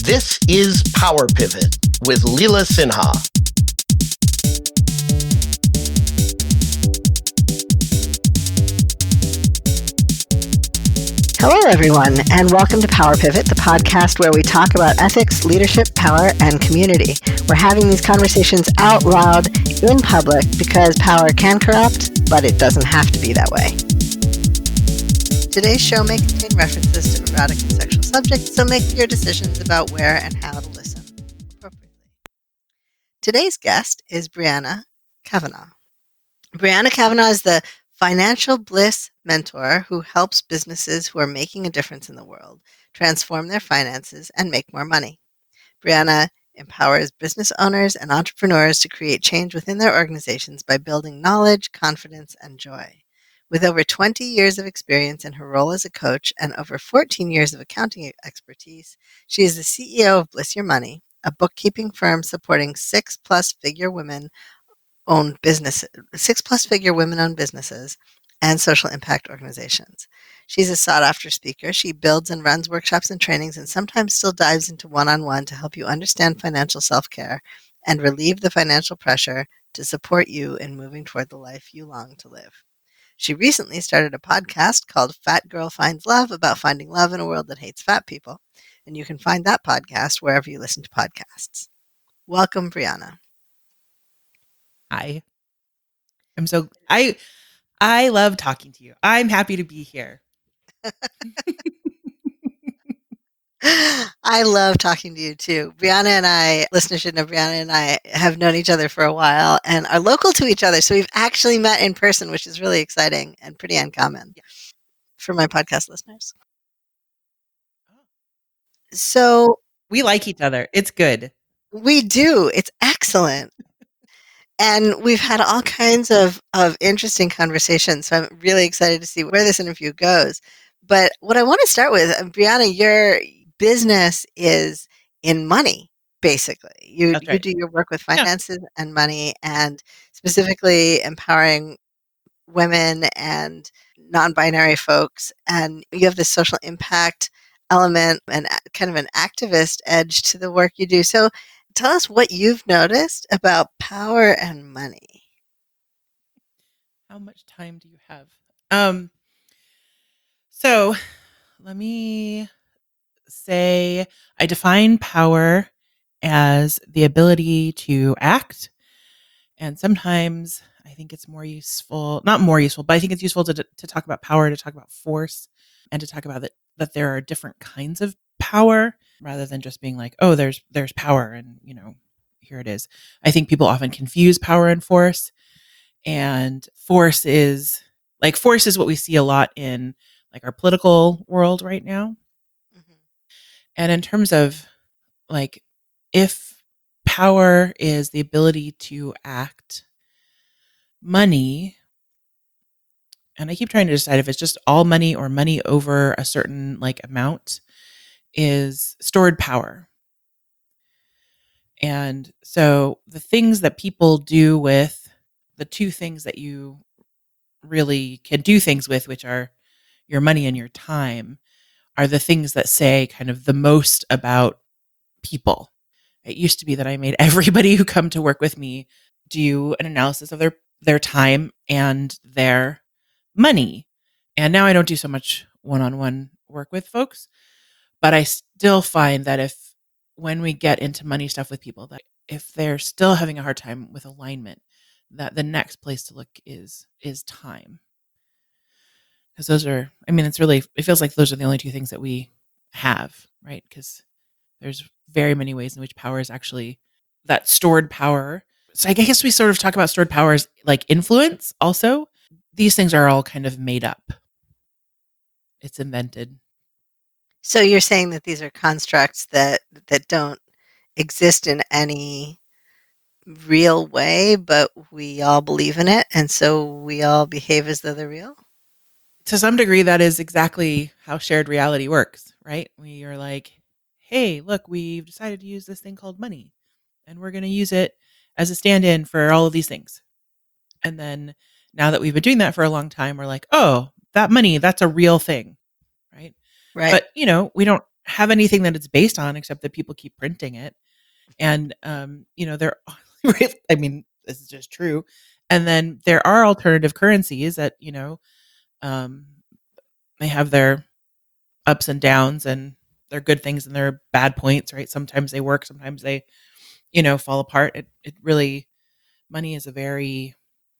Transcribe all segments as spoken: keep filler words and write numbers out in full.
This is Power Pivot with Leela Sinha. Hello, everyone, and welcome to Power Pivot, the podcast where we talk about ethics, leadership, power, and community. We're having these conversations out loud in public because power can corrupt, but it doesn't have to be that way. Today's show may contain references to erotic and sexual subjects, so make your decisions about where and how to listen appropriately. Today's guest is Brianna Kavanagh. Brianna Kavanagh is the financial bliss mentor who helps businesses who are making a difference in the world transform their finances and make more money. Brianna empowers business owners and entrepreneurs to create change within their organizations by building knowledge, confidence, and joy. With over twenty years of experience in her role as a coach and over fourteen years of accounting expertise, she is the C E O of Bliss Your Money, a bookkeeping firm supporting six plus figure women owned businesses, six plus figure women owned businesses and social impact organizations. She's a sought after speaker. She builds and runs workshops and trainings and sometimes still dives into one-on-one to help you understand financial self-care and relieve the financial pressure to support you in moving toward the life you long to live. She recently started a podcast called Fat Girl Finds Love about finding love in a world that hates fat people. And you can find that podcast wherever you listen to podcasts. Welcome, Brianna. Hi. I'm so I I love talking to you. I'm happy to be here. I love talking to you too. Brianna and I, listeners should know Brianna and I have known each other for a while and are local to each other. So we've actually met in person, which is really exciting and pretty uncommon Yeah. for my podcast listeners. So we like each other. It's good. We do. It's excellent. And we've had all kinds of, of interesting conversations. So I'm really excited to see where this interview goes. But what I want to start with, Brianna, your business is in money, basically. You, That's right. You do your work with finances yeah. and money, and specifically empowering women and non-binary folks. And you have this social impact element and kind of an activist edge to the work you do. So tell us what you've noticed about power and money. How much time do you have? Um, so let me say I define power as the ability to act. And sometimes I think it's more useful, not more useful, but I think it's useful to, to talk about power, to talk about force, and to talk about that, that there are different kinds of power rather than just being like, oh, there's there's power and, you know, here it is. I think people often confuse power and force. And force is like force is what we see a lot in like our political world right now. Mm-hmm. And in terms of like if power is the ability to act, money, and I keep trying to decide if it's just all money or money over a certain like amount, is stored power. And so the things that people do with the two things that you really can do things with, which are your money and your time, are the things that say kind of the most about people. It used to be that I made everybody who come to work with me do an analysis of their, their time and their money. And now I don't do so much one-on-one work with folks, but I still find that if when we get into money stuff with people, that if they're still having a hard time with alignment, that the next place to look is is time. Because those are, I mean, it's really, it feels like those are the only two things that we have, right? Because there's very many ways in which power is actually that stored power. So I guess we sort of talk about stored power as like influence also. These things are all kind of made up. It's invented. So you're saying that these are constructs that that don't exist in any real way, but we all believe in it, and so we all behave as though they're real? To some degree, that is exactly how shared reality works, right? We are like, hey, look, we've decided to use this thing called money, and we're going to use it as a stand-in for all of these things. And then now that we've been doing that for a long time, we're like, oh, that money, that's a real thing, right? Right. But, you know, we don't have anything that it's based on except that people keep printing it. And, um, you know, there, I mean, this is just true. And then there are alternative currencies that, you know, um, they have their ups and downs and their good things and their bad points, right? Sometimes they work, sometimes they, you know, fall apart. It, it really, money is a very,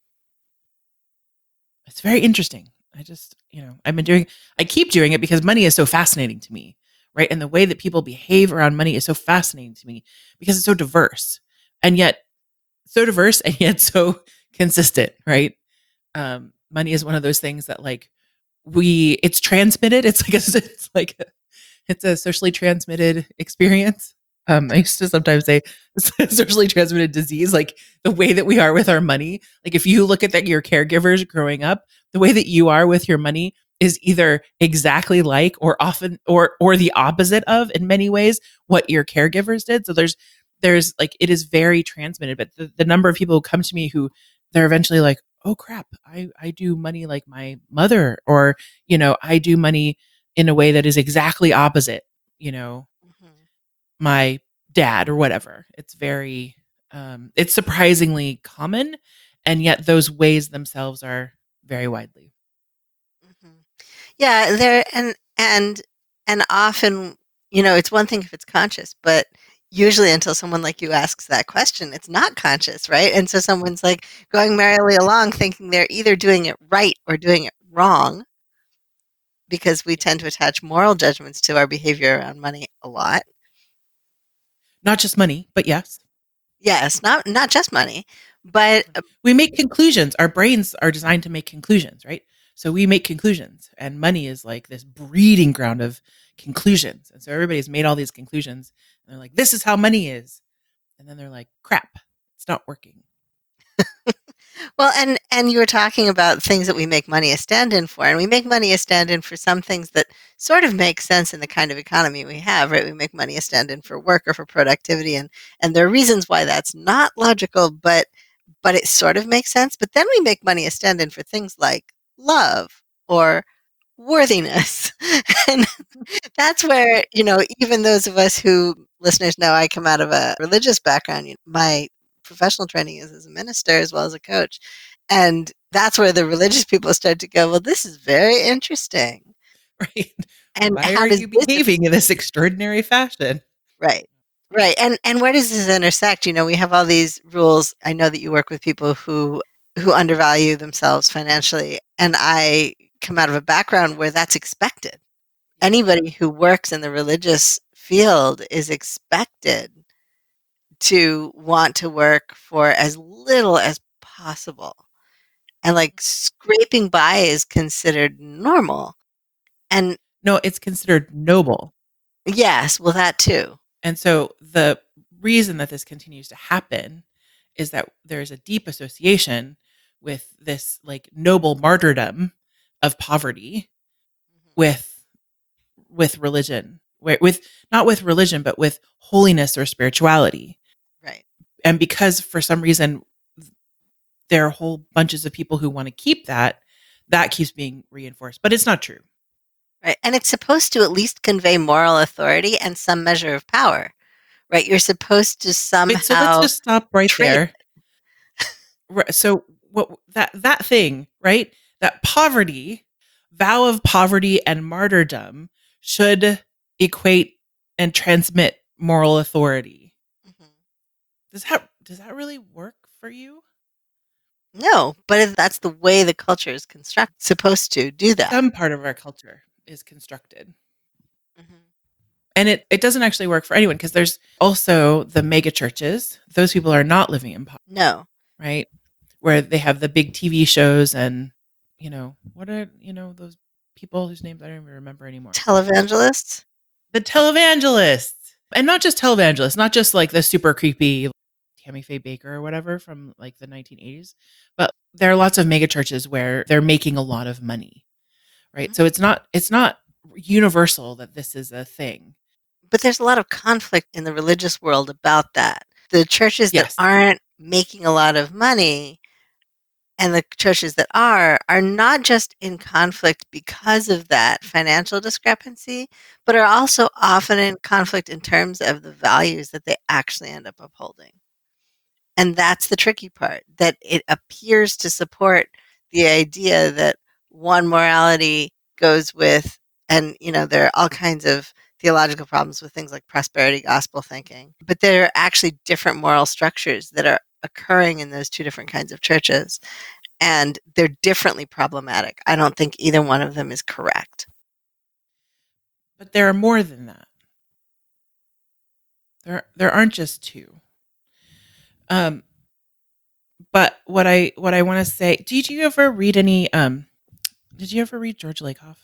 it's very interesting. I just, you know, I've been doing, I keep doing it because money is so fascinating to me, right? And the way that people behave around money is so fascinating to me because it's so diverse and yet so diverse and yet so consistent, right? Um, money is one of those things that like we, it's transmitted. It's like, a, it's like, a, it's a socially transmitted experience. Um, I used to sometimes say socially transmitted disease, like the way that we are with our money. Like if you look at that, your caregivers growing up, the way that you are with your money is either exactly like or often or or the opposite of in many ways what your caregivers did. So there's there's like it is very transmitted. But the, the number of people who come to me who they're eventually like, oh crap, I, I do money like my mother, or, you know, I do money in a way that is exactly opposite, you know, Mhm. my dad or whatever. It's very, um, it's surprisingly common. And yet those ways themselves are very widely. Mhm. Yeah, there and and and often, you know, it's one thing if it's conscious, but usually until someone like you asks that question, it's not conscious, right? And so someone's like going merrily along thinking they're either doing it right or doing it wrong because we tend to attach moral judgments to our behavior around money a lot. Not just money, but yes. Yes, not not just money, but uh, We make conclusions. Our brains are designed to make conclusions, right? So we make conclusions, and money is like this breeding ground of conclusions. And so everybody's made all these conclusions, and they're like, "This is how money is," and then they're like, "Crap, it's not working." well, and and you were talking about things that we make money a stand-in for, and we make money a stand-in for some things that sort of make sense in the kind of economy we have, right? We make money a stand-in for work or for productivity, and and there are reasons why that's not logical, but but it sort of makes sense. But then we make money a stand-in for things like love or worthiness, and that's where, you know, even those of us who listeners know I come out of a religious background, you know, my professional training is as a minister as well as a coach. And that's where the religious people start to go, well, this is very interesting. Right? And Why how are does you this behaving in this extraordinary fashion? right? Right. And and where does this intersect? You know, we have all these rules. I know that you work with people who who undervalue themselves financially. And I come out of a background where that's expected. Anybody who works in the religious field is expected to want to work for as little as possible. And like scraping by is considered normal. And No, it's considered noble. yes, well, that too. And so the reason that this continues to happen is that there's a deep association with this like noble martyrdom of poverty with with religion, wi- with not with religion, but with holiness or spirituality. Right. And because for some reason there are whole bunches of people who want to keep that, that keeps being reinforced. But it's not true. Right. And it's supposed to at least convey moral authority and some measure of power. Right. You're supposed to Wait, so let's somehow just stop right trade. there. Right, so what that that thing, right? That poverty, vow of poverty and martyrdom should equate and transmit moral authority. Mhm. Does that does that really work for you? No, but if that's the way the culture is constructed, supposed to do that. Some part of our culture is constructed. Mhm. And it, it doesn't actually work for anyone because there's also the mega churches. Those people are not living in poverty, No. right? Where they have the big T V shows and, you know, what are, you know, those people whose names I don't even remember anymore. Televangelists? The televangelists. And not just televangelists, not just like the super creepy Tammy Faye Baker or whatever from like the nineteen eighties, but there are lots of mega churches where they're making a lot of money, right? Mhm. So it's not it's not universal that this is a thing. But there's a lot of conflict in the religious world about that. The churches that Yes. aren't making a lot of money And the churches that are, are not just in conflict because of that financial discrepancy, but are also often in conflict in terms of the values that they actually end up upholding. And that's the tricky part, that it appears to support the idea that one morality goes with, and, you know, there are all kinds of theological problems with things like prosperity gospel thinking. But there are actually different moral structures that are occurring in those two different kinds of churches, and they're differently problematic. I don't think either one of them is correct. But there are more than that. There there aren't just two. Um, but what I what I want to say, did you ever read any? Um, did you ever read George Lakoff?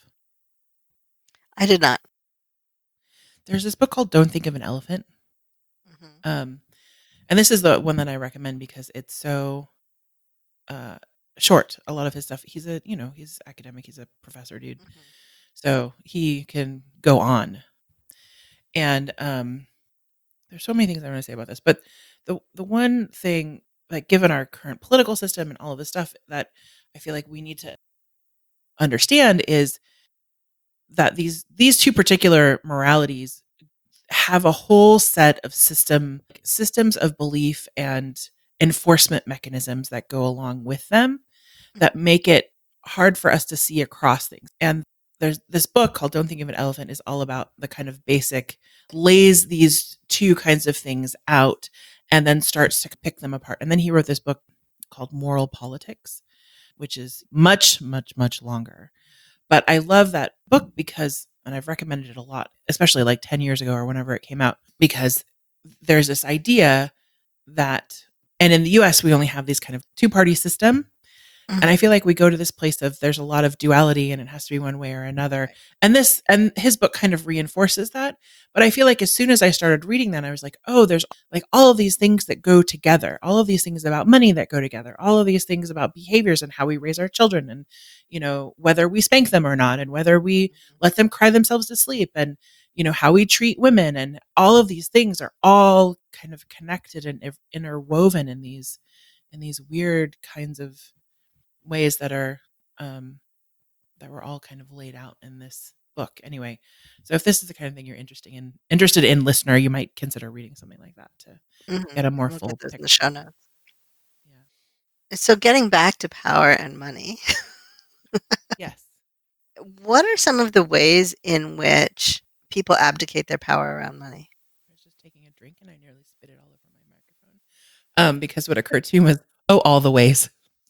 I did not. There's this book called "Don't Think of an Elephant," Mhm. um, and this is the one that I recommend because it's so uh, short. A lot of his stuff. He's a you know he's academic. He's a professor, dude. Mhm. So he can go on, and um, there's so many things I want to say about this. But the the one thing, like given our current political system and all of this stuff, that I feel like we need to understand is that these these two particular moralities have a whole set of system systems of belief and enforcement mechanisms that go along with them that make it hard for us to see across things. And there's this book called Don't Think of an Elephant is all about the kind of basic lays these two kinds of things out and then starts to pick them apart. And then he wrote this book called Moral Politics, which is much, much, much longer. But I love that book because, and I've recommended it a lot, especially like ten years ago or whenever it came out, because there's this idea that, and in the U S, we only have these kind of two party system. And I feel like we go to this place of there's a lot of duality and it has to be one way or another. And this, and his book kind of reinforces that. But I feel like as soon as I started reading that, I was like, oh, there's like all of these things that go together, all of these things about money that go together, all of these things about behaviors and how we raise our children and, you know, whether we spank them or not and whether we let them cry themselves to sleep and, you know, how we treat women. And all of these things are all kind of connected and interwoven in these, in these weird kinds of ways that are um, that were all kind of laid out in this book. Anyway, so if this is the kind of thing you're interested in, interested in, listener, you might consider reading something like that to Mhm. get a more We'll full get those in the picture. show notes. Yeah. So, getting back to power and money, Yes. what are some of the ways in which people abdicate their power around money? I was just taking a drink and I nearly spit it all over my microphone. Um, because what occurred to me was, oh, all the ways.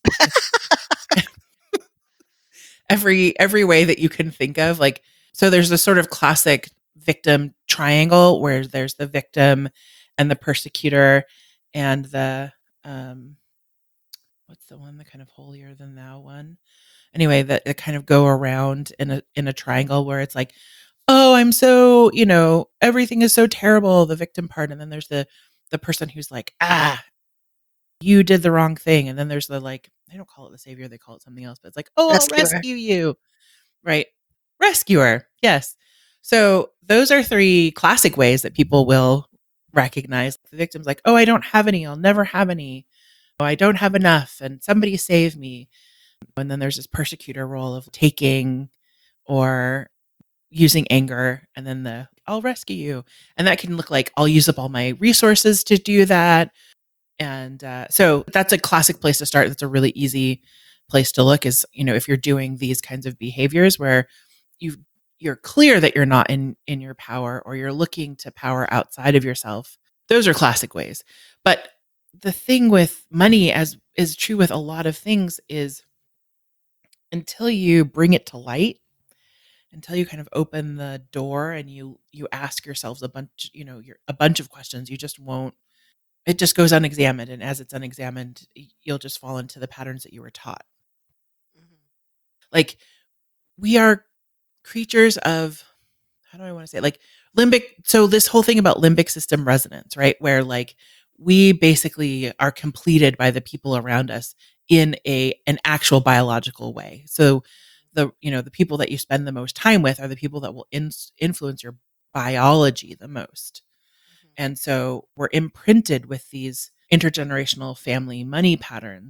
every every way that you can think of, like, so there's this sort of classic victim triangle where there's the victim and the persecutor and the um what's the one, the kind of holier than thou one, anyway, that, that kind of go around in a in a triangle where it's like, oh, I'm so, you know, everything is so terrible, the victim part, and then there's the the person who's like, ah, you did the wrong thing, and then there's the, like, they don't call it the savior, they call it something else, but it's like, oh, I'll Rescuer. rescue you. Right. Rescuer. Yes. So those are three classic ways that people will recognize the victims, like, oh, I don't have any. I'll never have any. Oh, I don't have enough. And somebody save me. And then there's this persecutor role of taking or using anger. And then the, I'll rescue you. And that can look like, I'll use up all my resources to do that. And uh, so that's a classic place to start. That's a really easy place to look is, you know, if you're doing these kinds of behaviors where you you're clear that you're not in in your power or you're looking to power outside of yourself. Those are classic ways. But the thing with money, as is true with a lot of things, is until you bring it to light, until you kind of open the door and you you ask yourselves a bunch, you know, you're, a bunch of questions, you just won't, it just goes unexamined. And as it's unexamined, you'll just fall into the patterns that you were taught. Mhm. Like, we are creatures of, how do I want to say it? Like limbic. So this whole thing about limbic system resonance, right? Where like we basically are completed by the people around us in a, an actual biological way. So the, you know, the people that you spend the most time with are the people that will in, influence your biology the most. And so we're imprinted with these intergenerational family money patterns.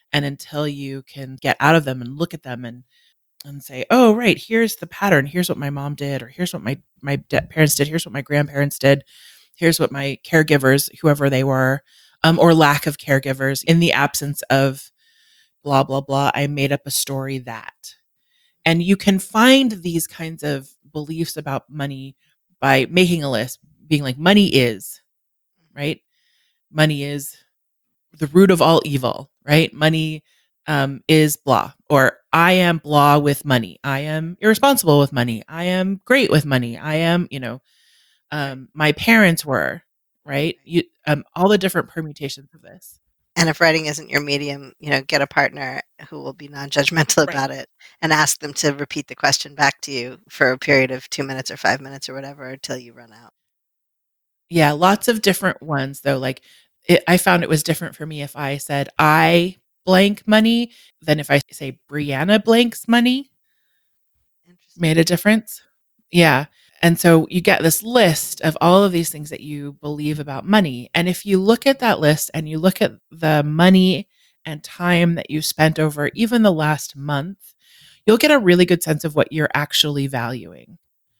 And until you can get out of them and look at them and and say, oh, right, here's the pattern. Here's what my mom did, or here's what my, my de- parents did. Here's what my grandparents did. Here's what my caregivers, whoever they were, um, or lack of caregivers, in the absence of blah, blah, blah, I made up a story that. And you can find these kinds of beliefs about money by making a list, being like, money is, right? Money is the root of all evil, right? Money um, is blah, or I am blah with money. I am irresponsible with money. I am great with money. I am, you know, um, my parents were, right? You, um, all the different permutations of this. And if writing isn't your medium, you know, get a partner who will be non-judgmental Right. about it and ask them to repeat the question back to you for a period of two minutes or five minutes or whatever until you run out. Yeah, lots of different ones though. Like it, I found it was different for me if I said I blank money than if I say Brianna blanks money. Interesting. Made a difference. Yeah. And so you get this list of all of these things that you believe about money. And if you look at that list and you look at the money and time that you spent over even the last month, you'll get a really good sense of what you're actually valuing.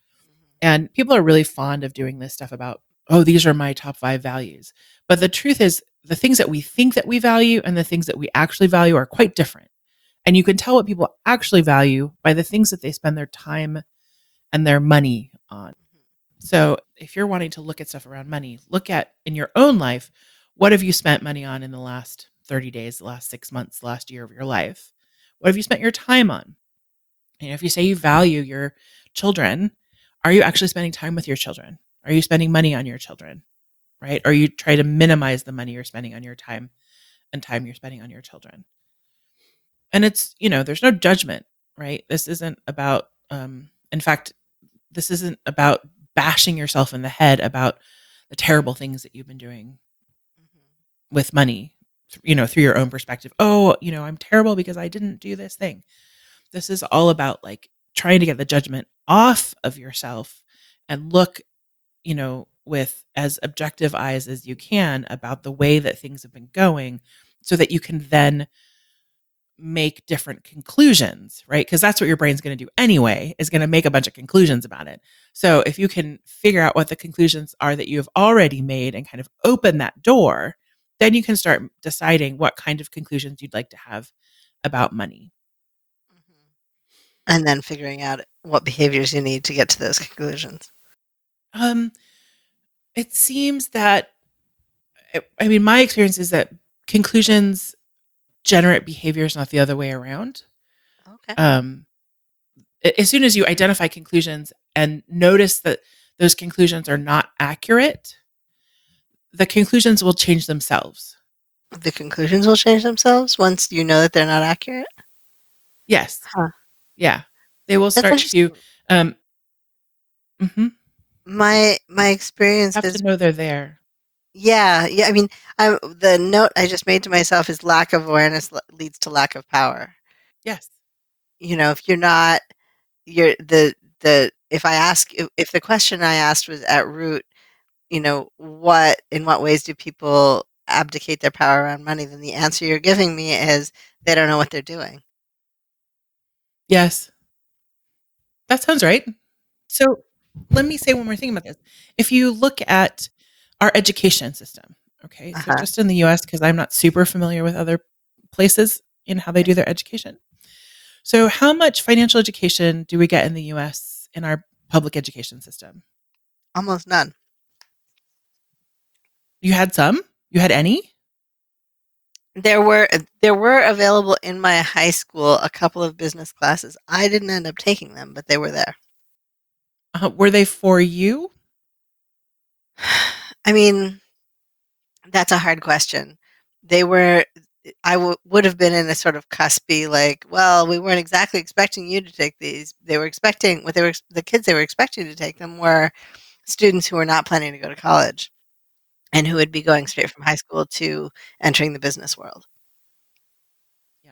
And people are really fond of doing this stuff about, oh, these are my top five values. But the truth is, the things that we think that we value and the things that we actually value are quite different. And you can tell what people actually value by the things that they spend their time and their money on. So if you're wanting to look at stuff around money, look at in your own life, what have you spent money on in the last thirty days, the last six months, the last year of your life? What have you spent your time on? And if you say you value your children, are you actually spending time with your children? Are you spending money on your children? Right? Or you try to minimize the money you're spending on your time and time you're spending on your children. And it's, you know, there's no judgment, right? This isn't about, um, in fact, this isn't about bashing yourself in the head about the terrible things that you've been doing with money, you know, through your own perspective. Oh, you know, I'm terrible because I didn't do this thing. This is all about like trying to get the judgment off of yourself and look, you know, with as objective eyes as you can about the way that things have been going so that you can then make different conclusions, right? Because that's what your brain's going to do anyway, is going to make a bunch of conclusions about it. So if you can figure out what the conclusions are that you have already made and kind of open that door, then you can start deciding what kind of conclusions you'd like to have about money. And then figuring out what behaviors you need to get to those conclusions. Um, it seems that, I mean, my experience is that conclusions generate behaviors, not the other way around. Okay. Um, as soon as you identify conclusions and notice that those conclusions are not accurate, the conclusions will change themselves. The conclusions will change themselves once you know that they're not accurate? Yes. Huh. Yeah. They will That's start to, interesting. um, mhm. My my experience Have has to know they're there. yeah, yeah. I mean, I, the note I just made to myself is lack of awareness le- leads to lack of power. Yes. You know, if you're not, you're the the. If I ask, if, if the question I asked was at root, you know, what in what ways do people abdicate their power around money? Then the answer you're giving me is they don't know what they're doing. Yes. That sounds right. So let me say one more thing about this. If you look at our education system, okay, so Uh-huh. just in the U S, because I'm not super familiar with other places in how they do their education. So how much financial education do we get in the U S in our public education system? Almost none. You had some? You had any? There were there were available in my high school a couple of business classes. I didn't end up taking them, but they were there. Uh, were they for you? I mean, that's a hard question. They were. I w- would have been in a sort of cuspy, like, well, we weren't exactly expecting you to take these. They were expecting what they were. The kids they were expecting to take them were students who were not planning to go to college, and who would be going straight from high school to entering the business world. Yeah.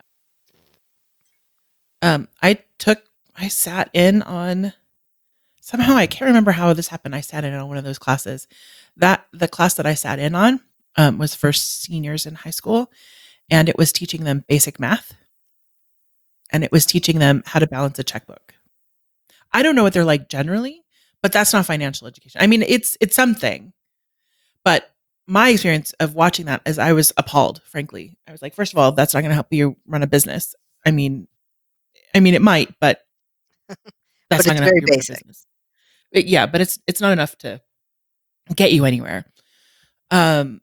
Um, I took. I sat in on. Somehow I can't remember how this happened. I sat in on one of those classes. That the class that I sat in on um, was for seniors in high school, and it was teaching them basic math, and it was teaching them how to balance a checkbook. I don't know what they're like generally, but that's not financial education. I mean, it's it's something, but my experience of watching that is I was appalled, frankly. I was like, first of all, that's not going to help you run a business. I mean, I mean, it might, but that's But not it's going to help very you run a basic. business. But yeah, but it's it's not enough to get you anywhere. Um,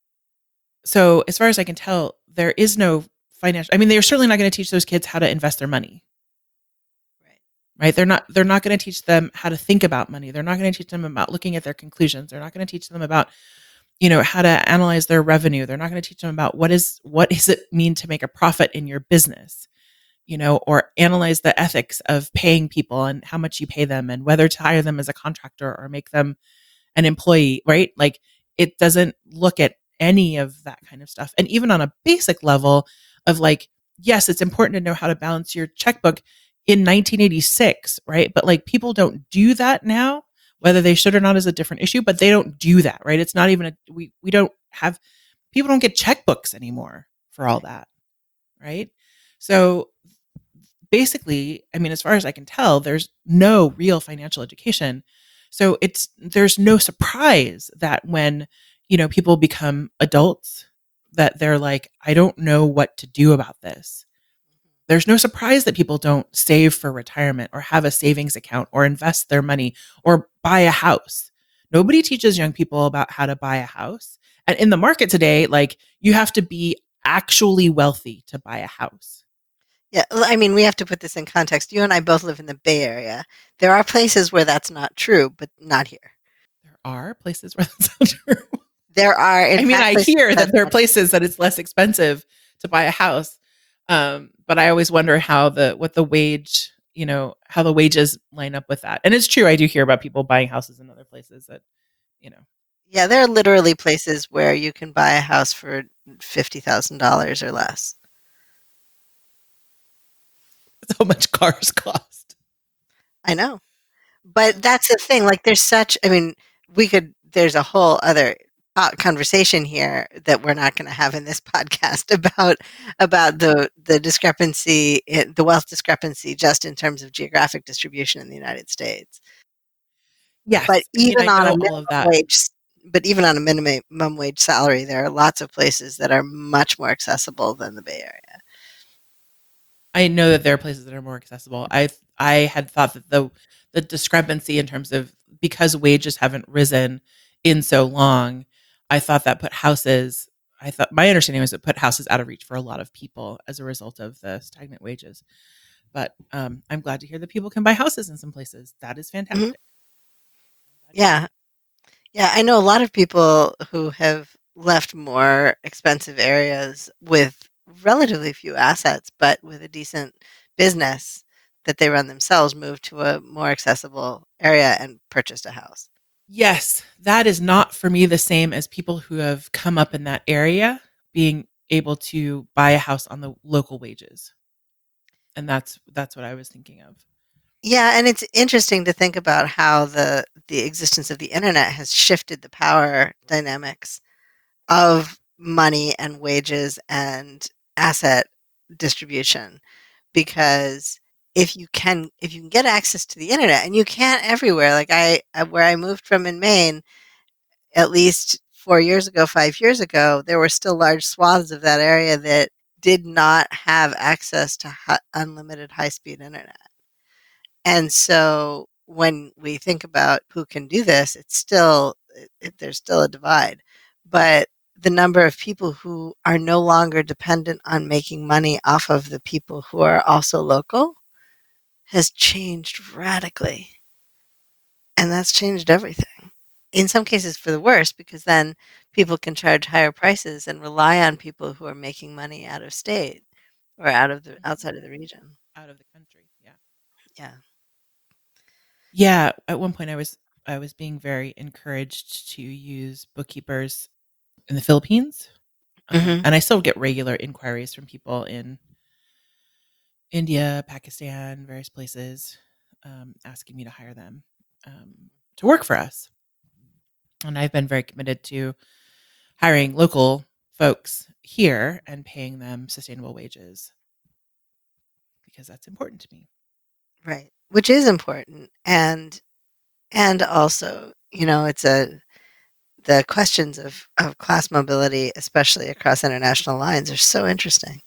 so as far as I can tell, there is no financial. I mean, they're certainly not going to teach those kids how to invest their money. Right. Right? They're not. They're not going to teach them how to think about money. They're not going to teach them about looking at their conclusions. They're not going to teach them about, you know, how to analyze their revenue. They're not going to teach them about what is what does it mean to make a profit in your business, you know, or analyze the ethics of paying people and how much you pay them and whether to hire them as a contractor or make them an employee, right? Like it doesn't look at any of that kind of stuff. And even on a basic level of like, yes, it's important to know how to balance your checkbook in nineteen eighty-six, right? But like people don't do that now. Whether they should or not is a different issue, but they don't do that, right? It's not even a we we don't have people don't get checkbooks anymore for all that, right? So basically, I mean, as far as I can tell, there's no real financial education. So it's there's no surprise that when, you know, people become adults that they're like, I don't know what to do about this. There's no surprise that people don't save for retirement or have a savings account or invest their money or buy a house. Nobody teaches young people about how to buy a house. And in the market today, like you have to be actually wealthy to buy a house. Yeah, l- I mean, we have to put this in context. You and I both live in the Bay Area. There are places where that's not true, but not here. There are places where that's not true. There are, in I mean, fact, I places hear where that that's there are not true. places that it's less expensive to buy a house. Um, but I always wonder how the what the wage, you know, how the wages line up with that. And it's true, I do hear about people buying houses in other places that, you know, Yeah, there are literally places where you can buy a house for fifty thousand dollars or less. so much cars cost. I know. But that's the thing. Like, there's such, I mean, we could, there's a whole other uh, conversation here that we're not going to have in this podcast about about the the discrepancy, in, the wealth discrepancy, just in terms of geographic distribution in the United States. But Yes. I mean, even I on a know all minimum of that. wage, but even on a minimum wage salary, there are lots of places that are much more accessible than the Bay Area. I know that there are places that are more accessible. I I had thought that the the discrepancy in terms of because wages haven't risen in so long, I thought that put houses. I thought my understanding was it put houses out of reach for a lot of people as a result of the stagnant wages. But um, I'm glad to hear that people can buy houses in some places. That is Mhm. fantastic. Yeah, yeah, I know a lot of people who have left more expensive areas with relatively few assets, but with a decent business that they run themselves, moved to a more accessible area and purchased a house. Yes, that is not for me the same as people who have come up in that area being able to buy a house on the local wages. And that's that's what I was thinking of. Yeah, and it's interesting to think about how the the existence of the internet has shifted the power dynamics of money and wages and asset distribution, because if you can if you can get access to the internet, and you can't everywhere, like I uh, where I moved from in Maine, at least four years ago, five years ago, there were still large swaths of that area that did not have access to hi- unlimited high-speed internet. And so when we think about who can do this, it's still it, it- there's still a divide. But the number of people who are no longer dependent on making money off of the people who are also local has changed radically. And that's changed everything. In some cases for the worse, because then people can charge higher prices and rely on people who are making money out of state or out of the Mhm. outside of the region. Out of the country. Yeah. Yeah. Yeah. At one point I was I was being very encouraged to use bookkeepers in the Philippines. Um, Hmm. and I still get regular inquiries from people in India, Pakistan, various places, um, asking me to hire them um, to work for us. And I've been very committed to hiring local folks here and paying them sustainable wages, because that's important to me. Right. Which is important. And and also, you know, it's a the questions of, of class mobility, especially across international lines, are so interesting.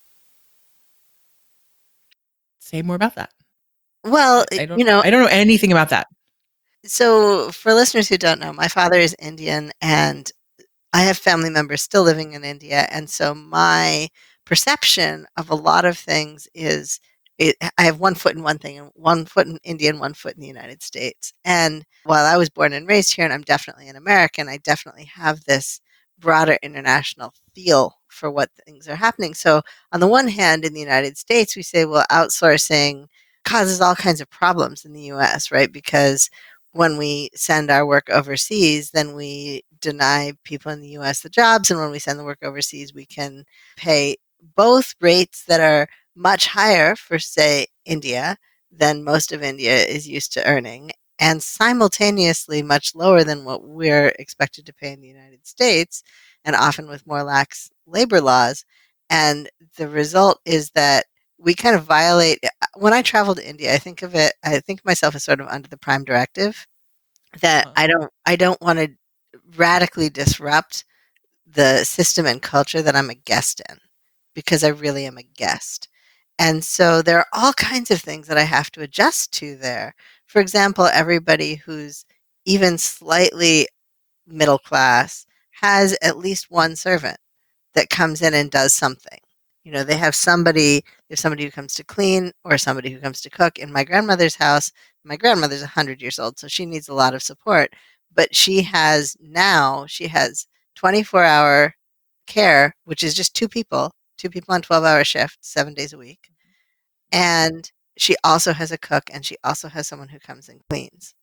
Say more about that. Well, I don't you know, I don't know anything about that. so for listeners who don't know, my father is Indian and I have family members still living in India, and so my perception of a lot of things is it, I have one foot in one thing, and one foot in India, and one foot in the United States. And while I was born and raised here, and I'm definitely an American, I definitely have this broader international feel for what things are happening. So, on the one hand, in the United States, we say, well, outsourcing causes all kinds of problems in the U S, right? Because when we send our work overseas, then we deny people in the U S the jobs. And when we send the work overseas, we can pay both rates that are much higher for, say, India than most of India is used to earning, and simultaneously much lower than what we're expected to pay in the United States, and often with more lax labor laws. And the result is that we kind of violate. When I travel to India, I think of it, I think of myself as sort of under the prime directive that Uh, I don't I don't want to radically disrupt the system and culture that I'm a guest in, because I really am a guest. And so there are all kinds of things that I have to adjust to there. For example, everybody who's even slightly middle class has at least one servant that comes in and does something. You know, they have somebody, there's somebody who comes to clean or somebody who comes to cook. In my grandmother's house, my grandmother's one hundred years old, so she needs a lot of support. But she has now, she has twenty-four hour care, which is just two people, two people on twelve hour shifts, seven days a week. And she also has a cook and she also has someone who comes and cleans.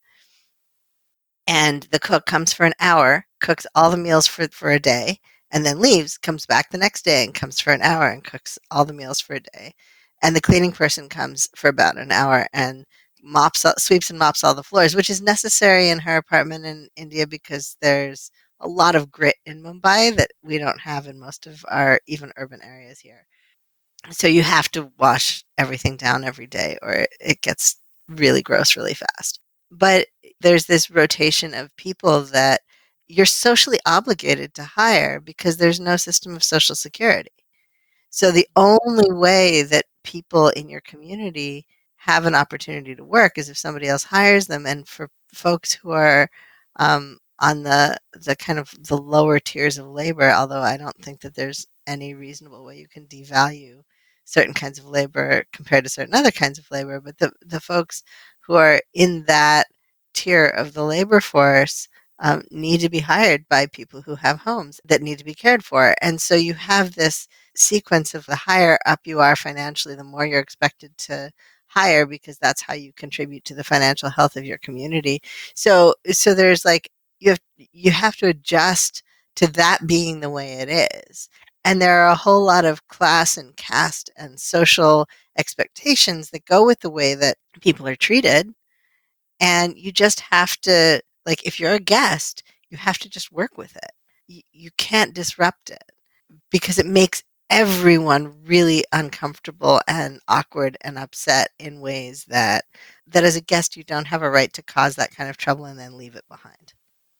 And the cook comes for an hour, cooks all the meals for, for a day, and then leaves, comes back the next day and comes for an hour and cooks all the meals for a day. And the cleaning person comes for about an hour and mops, sweeps and mops all the floors, which is necessary in her apartment in India because there's a lot of grit in Mumbai that we don't have in most of our even urban areas here. So you have to wash everything down every day or it gets really gross really fast. But there's this rotation of people that you're socially obligated to hire because there's no system of social security. So the only way that people in your community have an opportunity to work is if somebody else hires them. And for folks who are um, on the the kind of the lower tiers of labor, although I don't think that there's any reasonable way you can devalue certain kinds of labor compared to certain other kinds of labor, but the the folks who are in that tier of the labor force um, need to be hired by people who have homes that need to be cared for. And so you have this sequence of the higher up you are financially, the more you're expected to hire because that's how you contribute to the financial health of your community. So so there's like you have you have to adjust to that being the way it is. And there are a whole lot of class and caste and social expectations that go with the way that people are treated. And you just have to, like, if you're a guest, you have to just work with it. You, you can't disrupt it because it makes everyone really uncomfortable and awkward and upset in ways that that as a guest you don't have a right to cause that kind of trouble and then leave it behind.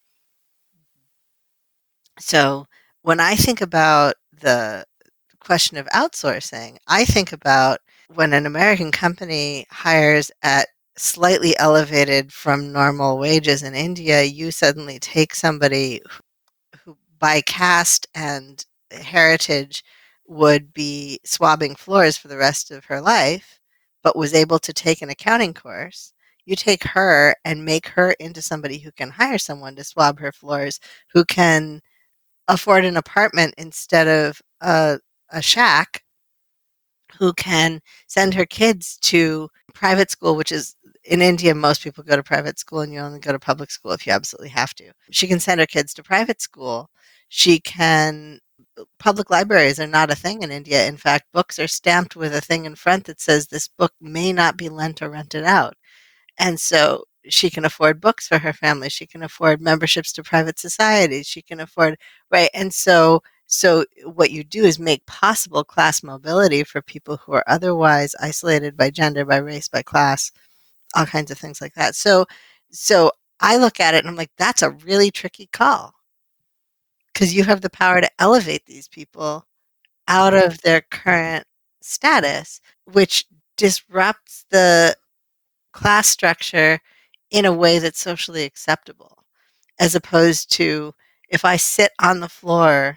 So when I think about the question of outsourcing, I think about when an American company hires at slightly elevated from normal wages in India, you suddenly take somebody who by caste and heritage would be swabbing floors for the rest of her life, but was able to take an accounting course. You take her and make her into somebody who can hire someone to swab her floors, who can afford an apartment instead of a, a shack, who can send her kids to private school, which is in India, most people go to private school and you only go to public school if you absolutely have to. She can send her kids to private school. She can, public libraries are not a thing in India. In fact, books are stamped with a thing in front that says this book may not be lent or rented out. And so she can afford books for her family. She can afford memberships to private societies. She can afford, right. And so So what you do is make possible class mobility for people who are otherwise isolated by gender, by race, by class, all kinds of things like that. So, so I look at it and I'm like, that's a really tricky call because you have the power to elevate these people out of their current status, which disrupts the class structure in a way that's socially acceptable, as opposed to if I sit on the floor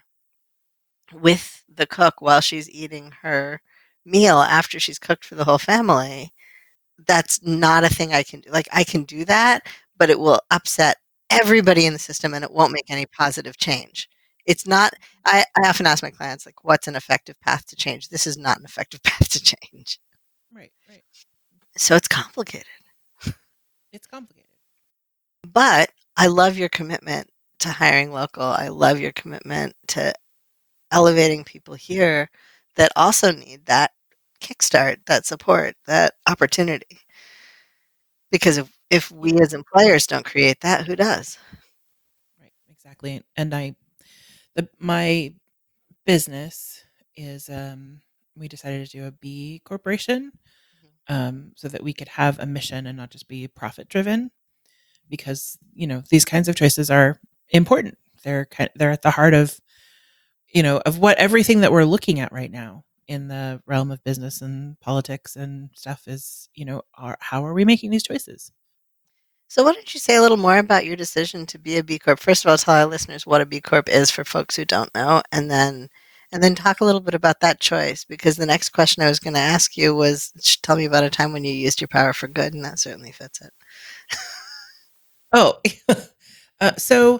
with the cook while she's eating her meal after she's cooked for the whole family. That's not a thing I can do. Like, I can do that, but it will upset everybody in the system and it won't make any positive change. It's not, I, I often ask my clients, like, what's an effective path to change? This is not an effective path to change. Right, right. So it's complicated. It's complicated. But I love your commitment to hiring local. I love your commitment to elevating people here that also need that kickstart, that support, that opportunity. Because if, if we as employers don't create that, who does? Right, exactly. And I, the my business is, um, we decided to do a B corporation, um, so that we could have a mission and not just be profit driven. Because you know these kinds of choices are important. They're kind, they're at the heart of you know of what everything that we're looking at right now in the realm of business and politics and stuff is. You know, are, how are we making these choices? So why don't you say a little more about your decision to be a B Corp? First of all, tell our listeners what a B Corp is for folks who don't know, and then and then talk a little bit about that choice, because the next question I was going to ask you was, tell me about a time when you used your power for good, and that certainly fits it. Oh, uh, so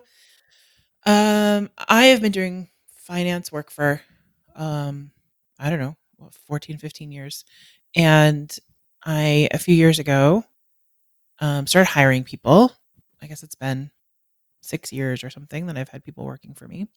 um, I have been doing finance work for, um, I don't know, what, fourteen, fifteen years. And I, a few years ago, um, started hiring people. I guess it's been six years or something that I've had people working for me.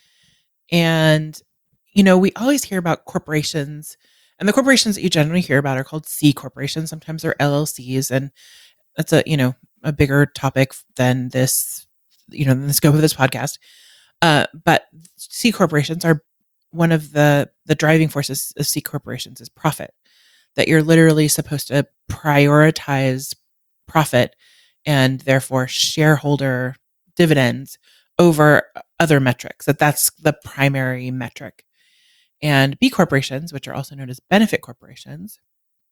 And, you know, we always hear about corporations, and the corporations that you generally hear about are called C corporations. Sometimes they're L L Cs. And that's a, you know, a bigger topic than this, you know, than the scope of this podcast. Uh, but C corporations are one of the, the driving forces of C corporations is profit, that you're literally supposed to prioritize profit and therefore shareholder dividends over other metrics, that that's the primary metric. And B corporations, which are also known as benefit corporations,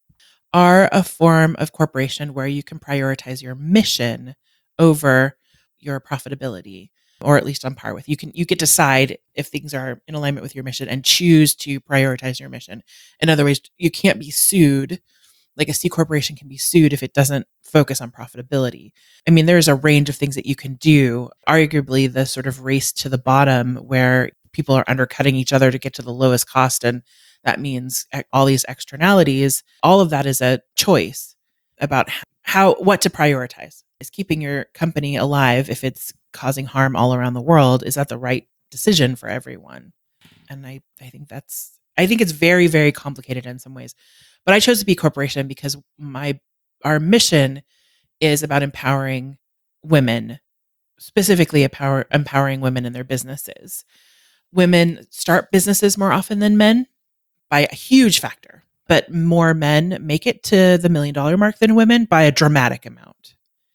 are a form of corporation where you can prioritize your mission over your profitability, or at least on par with. You can you get to decide if things are in alignment with your mission and choose to prioritize your mission. In other ways, you can't be sued. Like a C corporation can be sued if it doesn't focus on profitability. I mean, there's a range of things that you can do. Arguably, the sort of race to the bottom where people are undercutting each other to get to the lowest cost, and that means all these externalities. All of that is a choice about how what to prioritize. Is keeping your company alive, if it's causing harm all around the world, is that the right decision for everyone? And I, I think that's I think it's very, very complicated in some ways. But I chose to be corporation because my our mission is about empowering women, specifically empower, empowering women in their businesses. Women start businesses more often than men by a huge factor, but more men make it to the million dollar mark than women by a dramatic amount.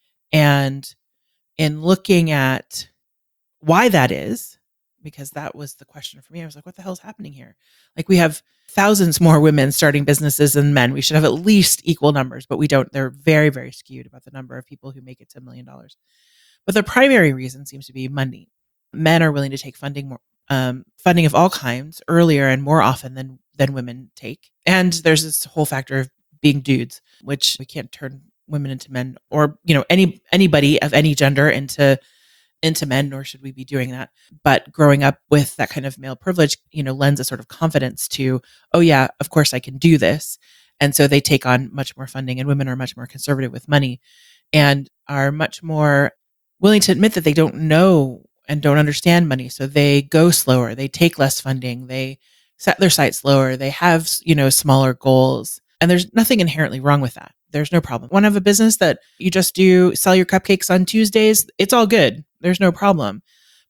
And in looking at why that is, because that was the question for me, I was like, what the hell is happening here? Like, we have thousands more women starting businesses than men. We should have at least equal numbers, but we don't. They're very, very skewed about the number of people who make it to a million dollars. But the primary reason seems to be money. Men are willing to take funding more, um, funding of all kinds earlier and more often than than women take. And there's this whole factor of being dudes, which we can't turn women into men, or you know any anybody of any gender into into men, nor should we be doing that. But growing up with that kind of male privilege, you know, lends a sort of confidence to, oh yeah, of course I can do this. And so they take on much more funding, and women are much more conservative with money and are much more willing to admit that they don't know and don't understand money. So they go slower, they take less funding, they set their sights lower, they have, you know, smaller goals. And there's nothing inherently wrong with that. There's no problem. Want to have a business that you just do sell your cupcakes on Tuesdays? It's all good. There's no problem.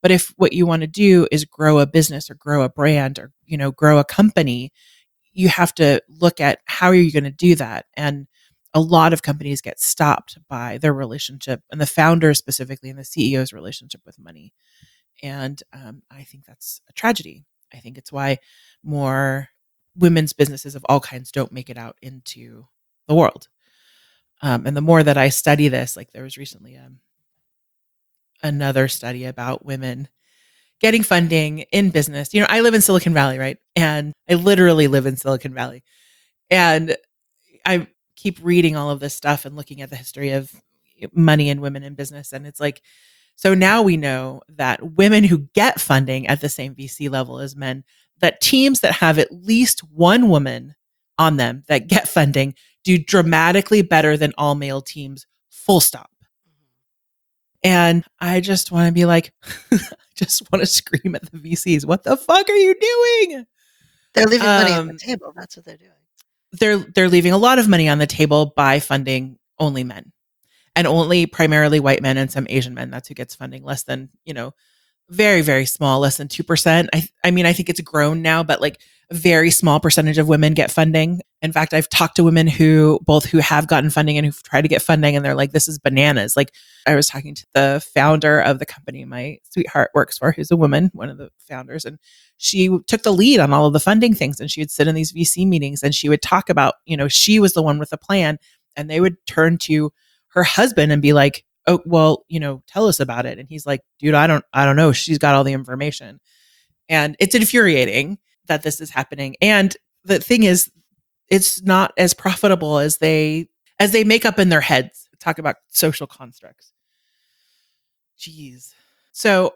But if what you want to do is grow a business or grow a brand or, you know, grow a company, you have to look at how are you going to do that. And a lot of companies get stopped by their relationship and the founder specifically and the C E O's relationship with money. And um, I think that's a tragedy. I think it's why more women's businesses of all kinds don't make it out into the world. Um, and the more that I study this, like there was recently um, another study about women getting funding in business. You know, I live in Silicon Valley, right? And I literally live in Silicon Valley. And I keep reading all of this stuff and looking at the history of money and women in business. And it's like, so now we know that women who get funding at the same V C level as men, that teams that have at least one woman on them that get funding do dramatically better than all male teams, full stop. And I just want to be like, I just want to scream at the V Cs. What the fuck are you doing? They're leaving money on Um, the table. That's what they're doing. They're they're leaving a lot of money on the table by funding only men and only primarily white men and some Asian men. That's who gets funding. Less than, you know, very, very small, less than two percent. I I mean, I think it's grown now, but like a very small percentage of women get funding. In fact, I've talked to women who both who have gotten funding and who've tried to get funding, and they're like, this is bananas. Like I was talking to the founder of the company my sweetheart works for, who's a woman, one of the founders, and she took the lead on all of the funding things. And she would sit in these V C meetings and she would talk about, you know, she was the one with the plan, and they would turn to her husband and be like, oh, well, you know, tell us about it. And he's like, dude, I don't, I don't know. She's got all the information. And it's infuriating that this is happening. And the thing is, it's not as profitable as they, as they make up in their heads. Talk about social constructs. Jeez. So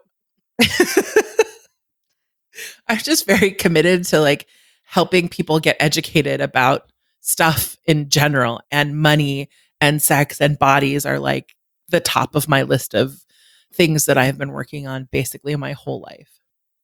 I'm just very committed to like helping people get educated about stuff in general, and money and sex and bodies are like the top of my list of things that I have been working on basically my whole life.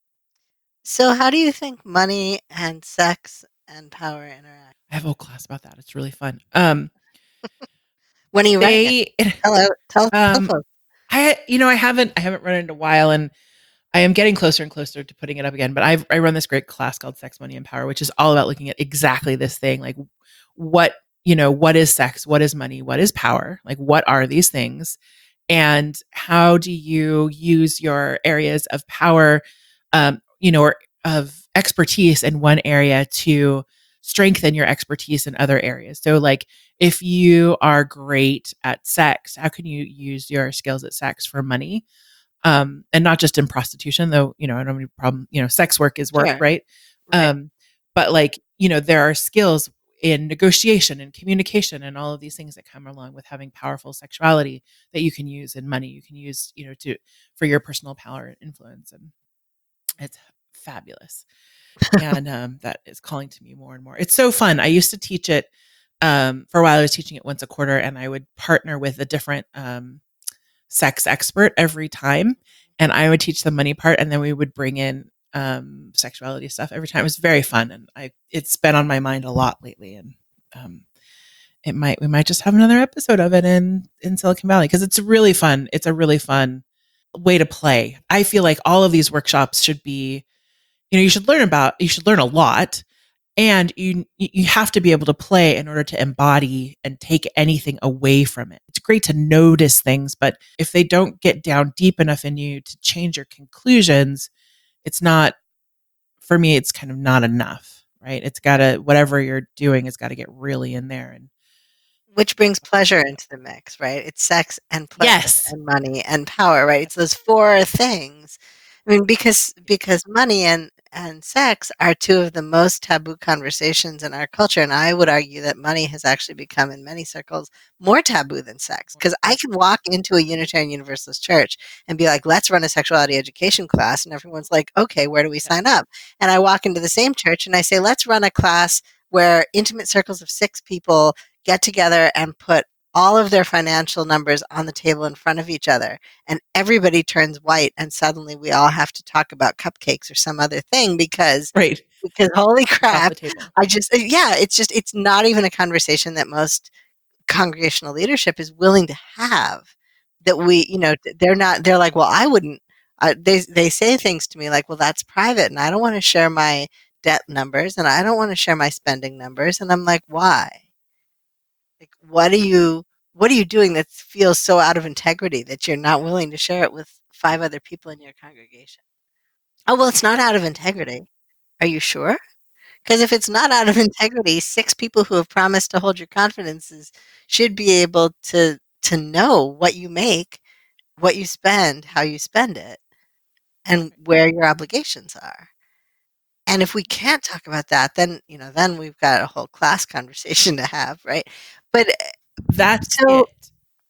So, how do you think money and sex and power interact? I have a whole class about that. It's really fun. Um, When are you writing it? they, Tell, out- tell, tell um, folks. I, you know, I haven't, I haven't run it in a while, and I am getting closer and closer to putting it up again. But I've, I run this great class called Sex, Money, and Power, which is all about looking at exactly this thing, like what, you know, what is sex, what is money, what is power, like what are these things, and how do you use your areas of power, um, you know, or of expertise in one area to strengthen your expertise in other areas. So like if you are great at sex, how can you use your skills at sex for money? Um, and not just in prostitution, though, you know, I don't have any problem, you know, sex work is work, Sure. right? Right. Um, but like, you know, there are skills in negotiation and communication and all of these things that come along with having powerful sexuality that you can use in money. You can use, you know, to, for your personal power and influence. And it's fabulous. And um, that is calling to me more and more. It's so fun. I used to teach it um, for a while. I was teaching it once a quarter, and I would partner with a different um, sex expert every time. And I would teach the money part, and then we would bring in um, sexuality stuff every time. It was very fun. And I, it's been on my mind a lot lately. And um, it might, we might just have another episode of it in, in Silicon Valley, because it's really fun. It's a really fun way to play. I feel like all of these workshops should be, you know, you should learn about, you should learn a lot, and you you have to be able to play in order to embody and take anything away from it. It's great to notice things, but if they don't get down deep enough in you to change your conclusions, it's not, for me, it's kind of not enough, right? It's got to, whatever you're doing has got to get really in there. And Which brings pleasure into the mix, right? It's sex and pleasure yes, and money and power, right? It's those four things. I mean, because because money and and sex are two of the most taboo conversations in our culture, and I would argue that money has actually become, in many circles, more taboo than sex. Because I can walk into a Unitarian Universalist church and be like, "Let's run a sexuality education class," and everyone's like, "Okay, where do we sign up?" And I walk into the same church and I say, "Let's run a class where intimate circles of six people get together and put all of their financial numbers on the table in front of each other, and everybody turns white, and suddenly we all have to talk about cupcakes or some other thing because right. because holy Off crap, the table. I just yeah, it's just it's not even a conversation that most congregational leadership is willing to have. That we, you know, they're not they're like, well, I wouldn't uh, they they say things to me like, "Well, that's private, and I don't want to share my debt numbers, and I don't want to share my spending numbers." And I'm like, "Why? Like, what are you what are you doing that feels so out of integrity that you're not willing to share it with five other people in your congregation?" Oh, well, it's not out of integrity. Are you sure? Because if it's not out of integrity, six people who have promised to hold your confidences should be able to to know what you make, what you spend, how you spend it, and where your obligations are. And if we can't talk about that, then, you know, then we've got a whole class conversation to have, right? But uh, That's so it,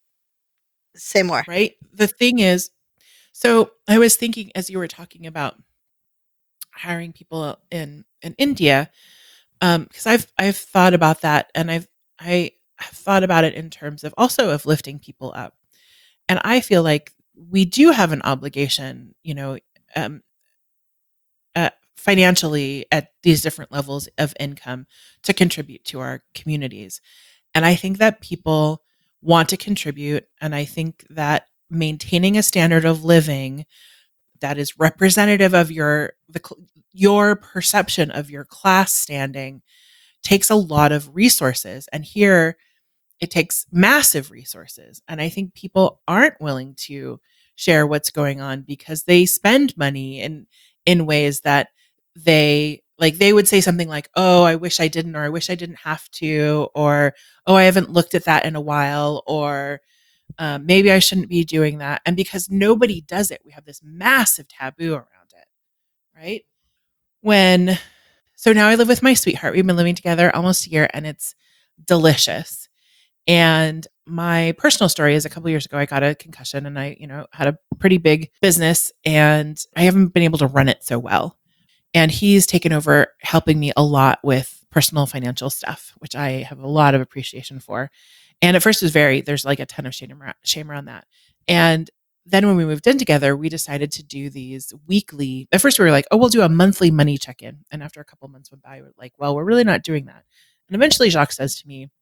say more. right? The thing is, so I was thinking as you were talking about hiring people in in India, um, because I've I've thought about that, and I've I have thought about it in terms of also of lifting people up, and I feel like we do have an obligation, you know, um, uh, financially at these different levels of income to contribute to our communities. And I think that people want to contribute. And I think that maintaining a standard of living that is representative of your the, your perception of your class standing takes a lot of resources. And here it takes massive resources. And I think people aren't willing to share what's going on because they spend money in in ways that they like they would say something like, "Oh, I wish I didn't," or "I wish I didn't have to," or "Oh, I haven't looked at that in a while," or um, "Maybe I shouldn't be doing that." And because nobody does it, we have this massive taboo around it, right? When so now I live with my sweetheart. We've been living together almost a year, and it's delicious. And my personal story is a couple years ago, I got a concussion and I, you know, had a pretty big business and I haven't been able to run it so well. And he's taken over helping me a lot with personal financial stuff, which I have a lot of appreciation for. And at first it was very, there's like a ton of shame around, shame around that. And then when we moved in together, we decided to do these weekly. At first we were like, oh, we'll do a monthly money check-in. And after a couple of months went by, we were like, well, we're really not doing that. And eventually Jacques says to me,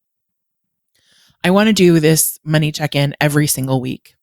I want to do this money check-in every single week.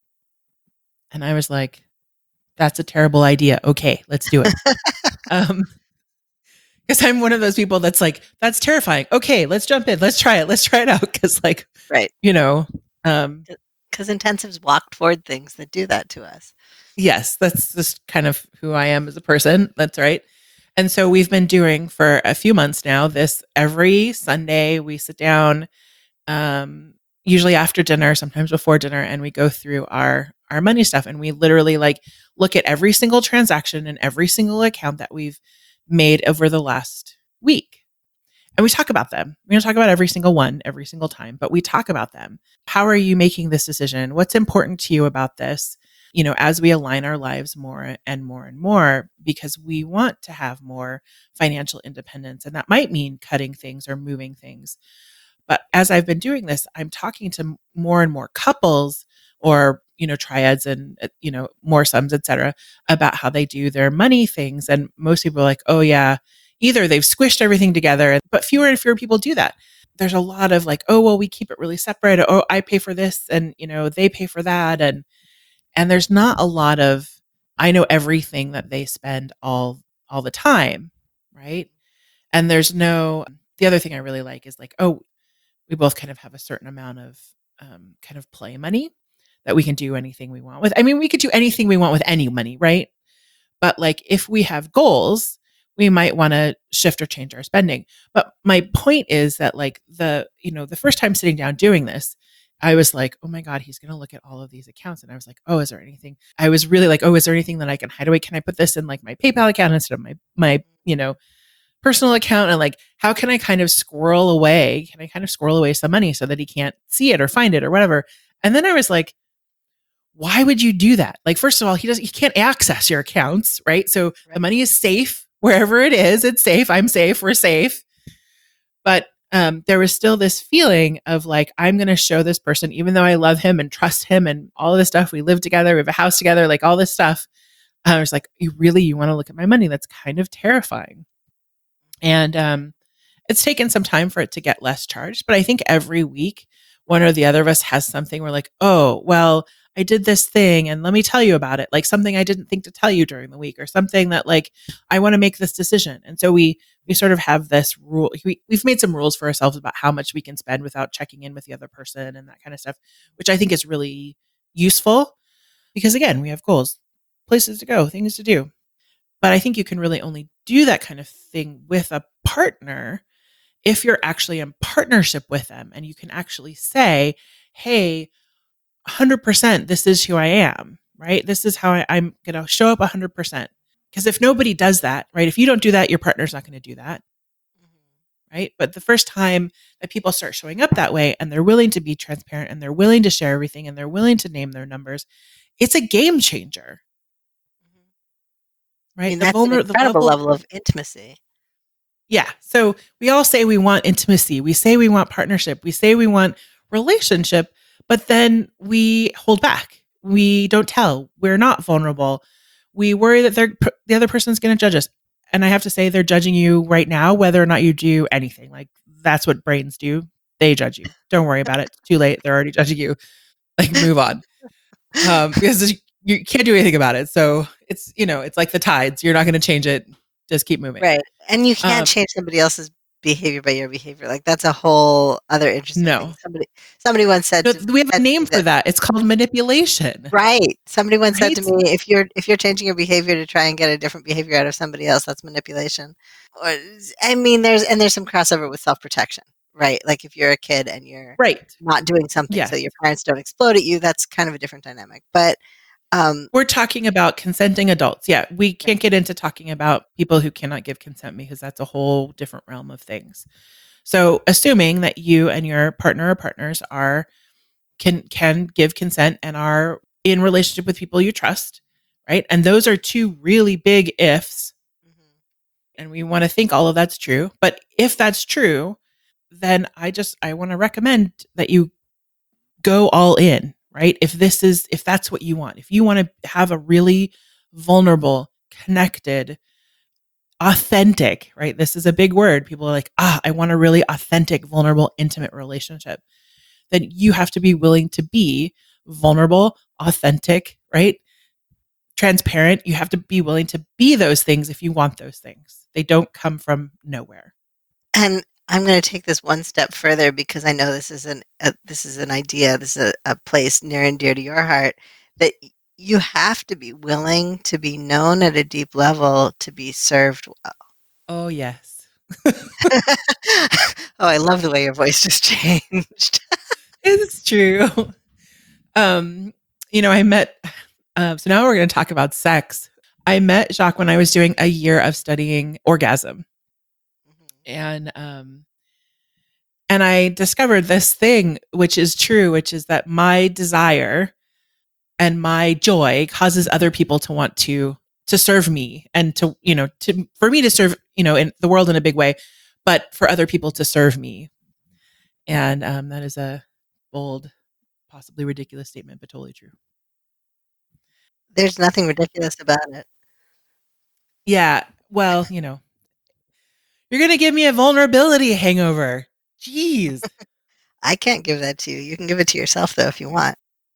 And I was like, that's a terrible idea. Okay, let's do it. um, because I'm one of those people that's like, that's terrifying. Okay, let's jump in. Let's try it. Let's try it out. Because like, Right. you know, um, Because intensives walk toward things that do that to us. Yes, that's just kind of who I am as a person. That's right. And so we've been doing for a few months now this every Sunday. We sit down, um, usually after dinner, sometimes before dinner, and we go through our our money stuff. And we literally like look at every single transaction and every single account that we've made over the last week. And we talk about them. We don't talk about every single one every single time, but we talk about them. How are you making this decision? What's important to you about this? You know, as we align our lives more and more and more, because we want to have more financial independence. And that might mean cutting things or moving things. But as I've been doing this, I'm talking to more and more couples or, you know, triads and, uh, you know, more sums, et cetera, about how they do their money things. And most people are like, oh, yeah, either they've squished everything together, but fewer and fewer people do that. There's a lot of like, oh, well, we keep it really separate. Oh, I pay for this and, you know, they pay for that. And, and there's not a lot of, I know everything that they spend all, all the time. Right. And there's no, the other thing I really like is like, oh, we both kind of have a certain amount of um, kind of play money that we can do anything we want with. I mean, we could do anything we want with any money, right? But like if we have goals, we might want to shift or change our spending. But my point is that like the, you know, the first time sitting down doing this, I was like, oh my God, he's going to look at all of these accounts. And I was like, oh, is there anything? I was really like, oh, is there anything that I can hide away? Can I put this in like my PayPal account instead of my, my, you know, personal account? And like, how can I kind of squirrel away? Can I kind of squirrel away some money so that he can't see it or find it or whatever? And then I was like, why would you do that? Like, first of all, he doesn't, he can't access your accounts, right? So right. The money is safe wherever it is. It's safe. I'm safe. We're safe. But um, there was still this feeling of like, I'm going to show this person, even though I love him and trust him and all of this stuff. We live together. We have a house together, like all this stuff. I was like, you really, you want to look at my money? That's kind of terrifying. And um, it's taken some time for it to get less charged. But I think every week, one or the other of us has something we're like, oh, well, I did this thing and let me tell you about it. Like something I didn't think to tell you during the week or something that like, I want to make this decision. And so we, we sort of have this rule. We, we've made some rules for ourselves about how much we can spend without checking in with the other person and that kind of stuff, which I think is really useful because again, we have goals, places to go, things to do. But I think you can really only do that kind of thing with a partner if you're actually in partnership with them and you can actually say, hey, one hundred percent, this is who I am, right? This is how I, I'm going to show up one hundred percent. Because if nobody does that, right? If you don't do that, your partner's not going to do that, right? But the first time that people start showing up that way and they're willing to be transparent and they're willing to share everything and they're willing to name their numbers, it's a game changer. Right. I mean, the that's vulner- an incredible the level, level of intimacy. Yeah. So we all say we want intimacy. We say we want partnership. We say we want relationship, but then we hold back. We don't tell. We're not vulnerable. We worry that they're, the other person's going to judge us. And I have to say they're judging you right now, whether or not you do anything. Like that's what brains do. They judge you. Don't worry about it. It's too late. They're already judging you. Like move on. Um, because you can't do anything about it. So it's, you know, it's like the tides. You're not going to change it. Just keep moving. Right. And you can't Um, change somebody else's behavior by your behavior. Like that's a whole other interesting No. thing. Somebody somebody once said So to we have a said to name me for that. It's called manipulation. Right. Somebody once said to Right? me, if you're if you're changing your behavior to try and get a different behavior out of somebody else, that's manipulation. Or I mean there's and there's some crossover with self-protection, right? Like if you're a kid and you're Right. not doing something Yeah. so your parents don't explode at you, that's kind of a different dynamic. But um We're talking about consenting adults. Yeah. We can't get into talking about people who cannot give consent because that's a whole different realm of things. So assuming that you and your partner or partners are can can give consent and are in relationship with people you trust, right? And those are two really big ifs. And we want to think all of that's true. But if that's true, then I just I want to recommend that you go all in, right? If this is if that's what you want. If you want to have a really vulnerable, connected, authentic, right? This is a big word. People are like, "Ah, I want a really authentic, vulnerable, intimate relationship." Then you have to be willing to be vulnerable, authentic, right? Transparent. You have to be willing to be those things if you want those things. They don't come from nowhere. And I'm going to take this one step further because I know this is an a, this is an idea, this is a, a place near and dear to your heart that y- you have to be willing to be known at a deep level to be served well. Oh, yes. Oh, I love the way your voice just changed. It's true. Um, you know, I met uh, so now we're going to talk about sex. I met Jacques when I was doing a year of studying orgasm. And um and I discovered this thing which is true, which is that my desire and my joy causes other people to want to to serve me and to, you know, to for me to serve, you know, in the world in a big way, but for other people to serve me. And um that is a bold, possibly ridiculous statement, but totally true. There's nothing ridiculous about it. Yeah, well, you know, you're going to give me a vulnerability hangover. Jeez. I can't give that to you. You can give it to yourself though if you want.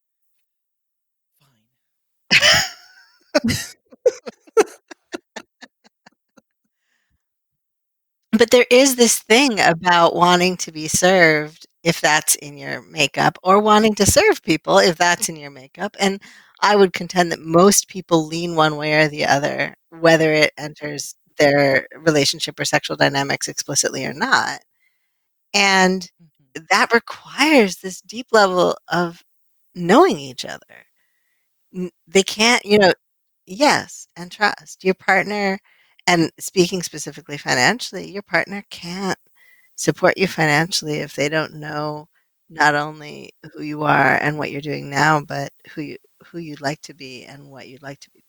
But there is this thing about wanting to be served if that's in your makeup, or wanting to serve people if that's in your makeup. And I would contend that most people lean one way or the other, whether it enters their relationship or sexual dynamics explicitly or not. And Mhm. that requires this deep level of knowing each other. N- They can't, you know, yes, and trust. Your partner, and speaking specifically financially, your partner can't support you financially if they don't know not only who you are and what you're doing now, but who you who you'd like to be and what you'd like to be.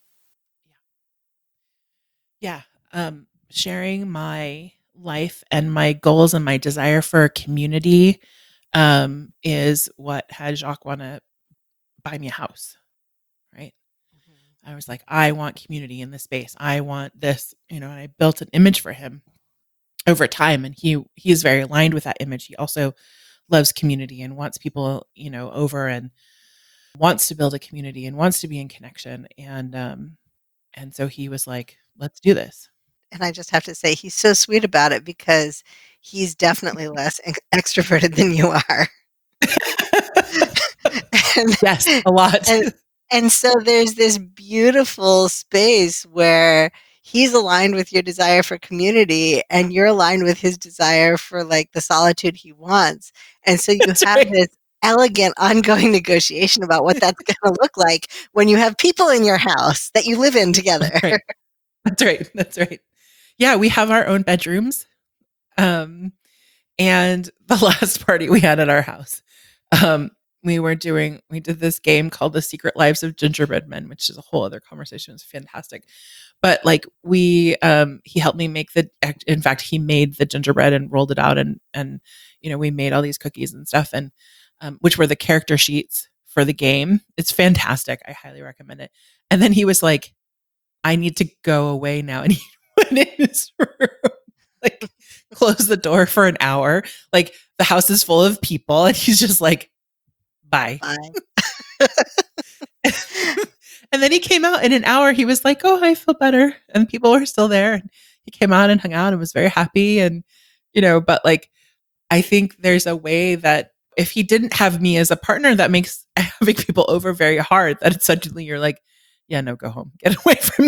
Yeah. Um, sharing my life and my goals and my desire for community um, is what had Jacques want to buy me a house, right? I was like, I want community in this space. I want this, you know, and I built an image for him over time. And he he is very aligned with that image. He also loves community and wants people, you know, over and wants to build a community and wants to be in connection. And um, and so he was like, let's do this. And I just have to say, he's so sweet about it because he's definitely less ex- extroverted than you are. and, Yes, a lot. and and so there's this beautiful space where he's aligned with your desire for community and you're aligned with his desire for like the solitude he wants. And so you That's have right. this elegant ongoing negotiation about what that's going to look like when you have people in your house that you live in together. That's right. That's right. That's right. Yeah, we have our own bedrooms. Um, and the last party we had at our house, um, we were doing, we did this game called The Secret Lives of Gingerbread Men, which is a whole other conversation. It's fantastic. But like we, um, he helped me make the, in fact, he made the gingerbread and rolled it out and, and, you know, we made all these cookies and stuff and, um, which were the character sheets for the game. It's fantastic. I highly recommend it. And then he was like, I need to go away now. And he went in his room, like closed the door for an hour. Like the house is full of people and he's just like, bye. Bye. And then he came out in an hour. He was like, oh, I feel better. And people were still there. And he came out and hung out and was very happy. And, you know, but like, I think there's a way that if he didn't have me as a partner, that makes having people over very hard, that it's suddenly you're like, yeah, no, go home. Get away from me.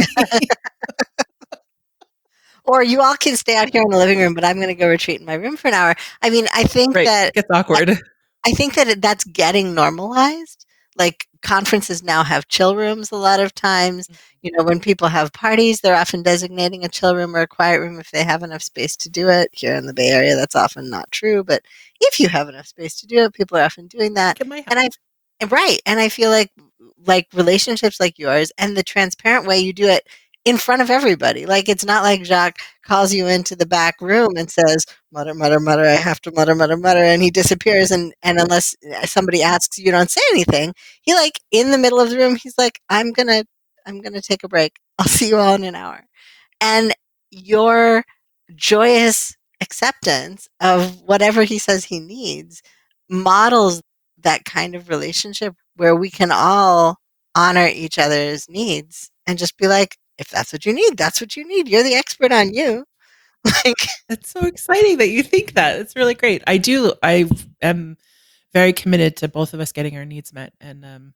Or you all can stay out here in the living room, but I'm going to go retreat in my room for an hour. I mean, I think Right. that It gets awkward. I, I think that it, that's getting normalized. Like conferences now have chill rooms a lot of times. You know, when people have parties, they're often designating a chill room or a quiet room if they have enough space to do it. Here in the Bay Area, that's often not true. But if you have enough space to do it, people are often doing that. Get my And I, right. And I feel like, like relationships like yours and the transparent way you do it in front of everybody. Like it's not like Jacques calls you into the back room and says, mutter, mutter, mutter, I have to mutter, mutter, mutter, and he disappears. And, and unless somebody asks, you don't say anything. He like in the middle of the room, he's like, I'm going to, I'm going to take a break. I'll see you all in an hour. And your joyous acceptance of whatever he says he needs models that kind of relationship where we can all honor each other's needs and just be like, if that's what you need, that's what you need. You're the expert on you. Like, it's so exciting that you think that. It's really great. I do. I am very committed to both of us getting our needs met. And, um,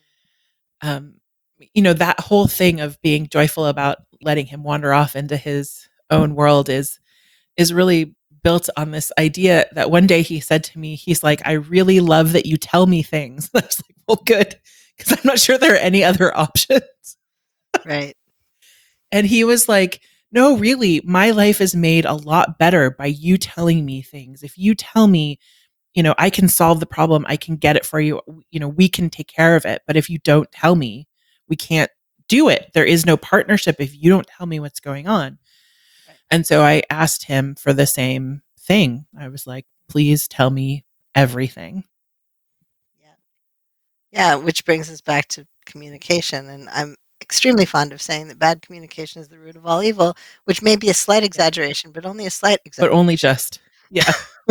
um, you know, that whole thing of being joyful about letting him wander off into his own world is, is really built on this idea that one day he said to me, he's like, I really love that you tell me things. I was like, well, good. Cause I'm not sure there are any other options. right. And he was like, no, really, my life is made a lot better by you telling me things. If you tell me, you know, I can solve the problem, I can get it for you, you know, we can take care of it. But if you don't tell me, we can't do it. There is no partnership if you don't tell me what's going on. Right. And so I asked him for the same thing. I was like, please tell me everything. Yeah. Yeah. Which brings us back to communication. And I'm extremely fond of saying that bad communication is the root of all evil, which may be a slight exaggeration, but only a slight exaggeration. But only just. Yeah.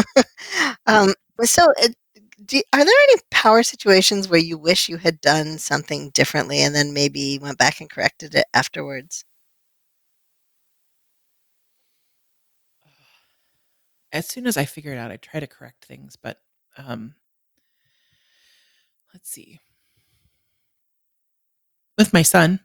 um, so, uh, do, are there any power situations where you wish you had done something differently and then maybe went back and corrected it afterwards? As soon as I figure it out, I try to correct things, but um, let's see. With my son,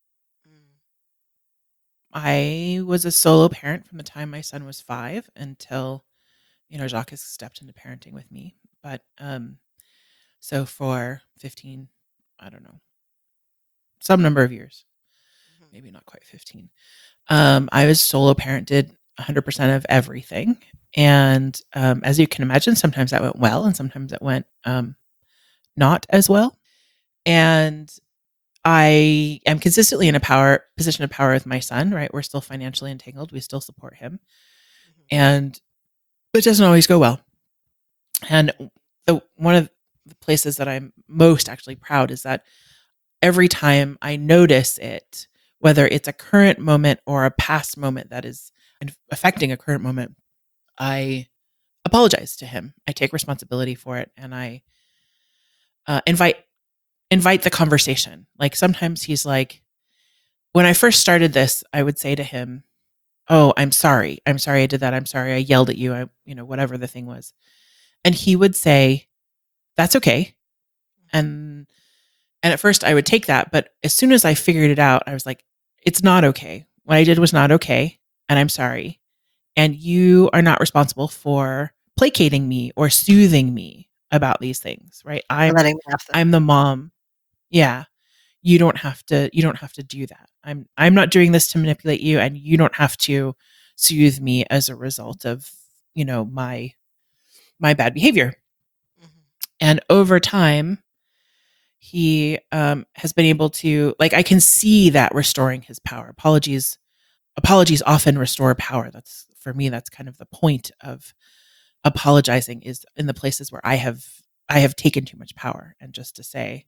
I was a solo parent from the time my son was five until, you know, Jacques has stepped into parenting with me. But um, so for fifteen, I don't know, some number of years, mm-hmm. maybe not quite fifteen, um, I was solo parented one hundred percent of everything. And um, as you can imagine, sometimes that went well and sometimes it went um, not as well. And I am consistently in a power position of power with my son, right? We're still financially entangled. We still support him. Mm-hmm. And it doesn't always go well. And the one of the places that I'm most actually proud is that every time I notice it, whether it's a current moment or a past moment that is affecting a current moment, I apologize to him. I take responsibility for it and I uh, invite invite the conversation. Like sometimes he's like, when I first started this, I would say to him, "Oh, I'm sorry. I'm sorry I did that. I'm sorry I yelled at you. I, you know, whatever the thing was." And he would say, "That's okay." And and at first I would take that, but as soon as I figured it out, I was like, "It's not okay. What I did was not okay, and I'm sorry. And you are not responsible for placating me or soothing me about these things, right? Or I'm letting me off the I'm the mom. Yeah. You don't have to you don't have to do that. I'm I'm not doing this to manipulate you, and you don't have to soothe me as a result of, you know, my my bad behavior." Mhm. And over time, he um, has been able to, like, I can see that restoring his power. Apologies apologies often restore power. That's, for me, that's kind of the point of apologizing, is in the places where I have I have taken too much power, and just to say,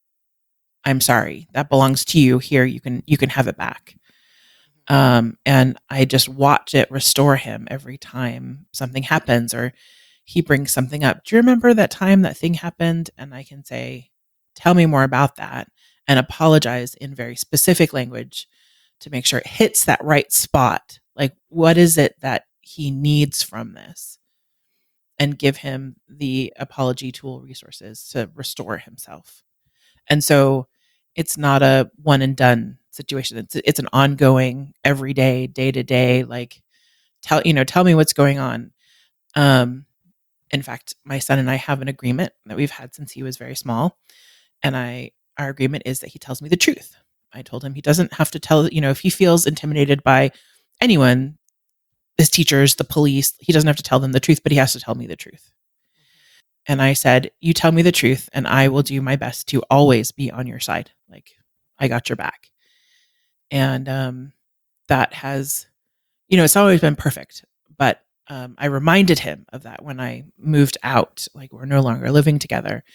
"I'm sorry. That belongs to you. Here, you can you can have it back." Um, and I just watch it restore him every time something happens, or he brings something up. "Do you remember that time that thing happened?" And I can say, "Tell me more about that," and apologize in very specific language to make sure it hits that right spot. Like, what is it that he needs from this? And give him the apology tool resources to restore himself. And so it's not a one and done situation. It's it's an ongoing, everyday, day to day, like, tell you know, tell me what's going on. Um, in fact, my son and I have an agreement that we've had since he was very small. And I our agreement is that he tells me the truth. I told him he doesn't have to tell, you know, if he feels intimidated by anyone, his teachers, the police, he doesn't have to tell them the truth, but he has to tell me the truth. And I said, "You tell me the truth, and I will do my best to always be on your side. Like, I got your back." And um, that has, you know, it's always been perfect. But um, I reminded him of that when I moved out. Like, we're no longer living together.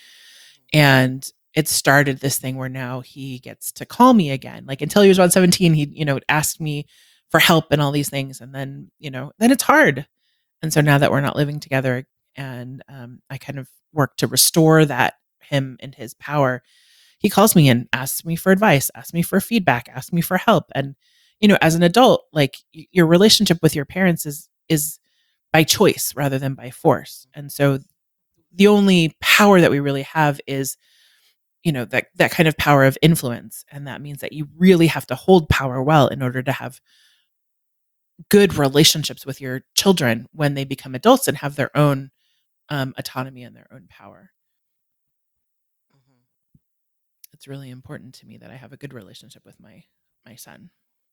And it started this thing where now he gets to call me again. Like, until he was about seventeen, he, you know, asked me for help and all these things. And then, you know, then it's hard. And so now that we're not living together, and um, I kind of work to restore that, him and his power, he calls me and asks me for advice, asks me for feedback, asks me for help. And, you know, as an adult, like, y- your relationship with your parents is is by choice rather than by force. And so the only power that we really have is, you know, that that kind of power of influence. And that means that you really have to hold power well in order to have good relationships with your children when they become adults and have their own um, autonomy and their own power. Mhm. It's really important to me that I have a good relationship with my my son.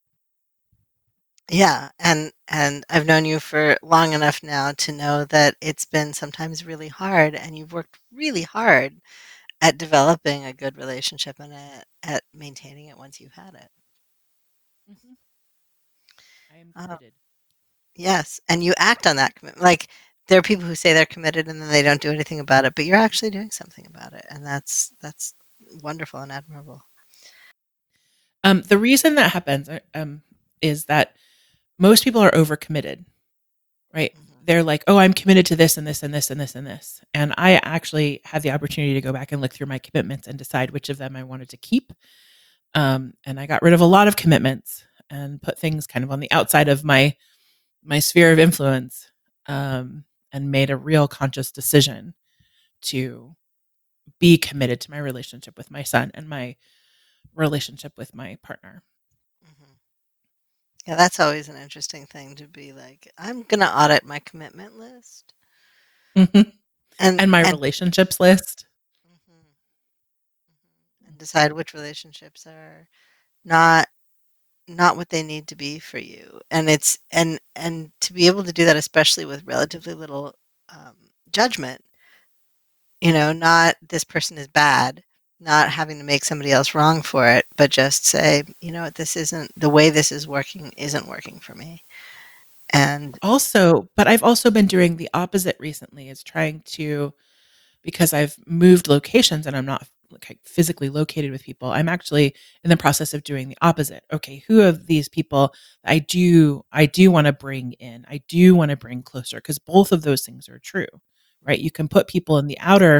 Yeah, and and I've known you for long enough now to know that it's been sometimes really hard, and you've worked really hard at developing a good relationship and at, at maintaining it once you've had it. Mm-hmm. I am Uh, committed. yes, and you act on that commitment. Like, there are people who say they're committed and then they don't do anything about it, but you're actually doing something about it, and that's that's wonderful and admirable. Um, the reason that happens uh, um, is that most people are overcommitted, right? Mhm. They're like, "Oh, I'm committed to this and this and this and this and this." And I actually had the opportunity to go back and look through my commitments and decide which of them I wanted to keep. Um, and I got rid of a lot of commitments and put things kind of on the outside of my my sphere of influence, um, and made a real conscious decision to be committed to my relationship with my son and my relationship with my partner. Mhm. Yeah, that's always an interesting thing to be like, I'm gonna audit my commitment list Mhm. and And my and relationships list. Mhm, mhm, and decide which relationships are not not what they need to be for you. And it's and and to be able to do that, especially with relatively little um, judgment, you know, not this person is bad, not having to make somebody else wrong for it, but just say, you know what, this isn't the way this is working isn't working for me. And Also, but I've also been doing the opposite recently, is trying to, because I've moved locations and I'm not like physically located with people. I'm actually in the process of doing the opposite. Okay, who of these people I do I do want to bring in? I do want to bring closer, because both of those things are true, right? You can put people in the outer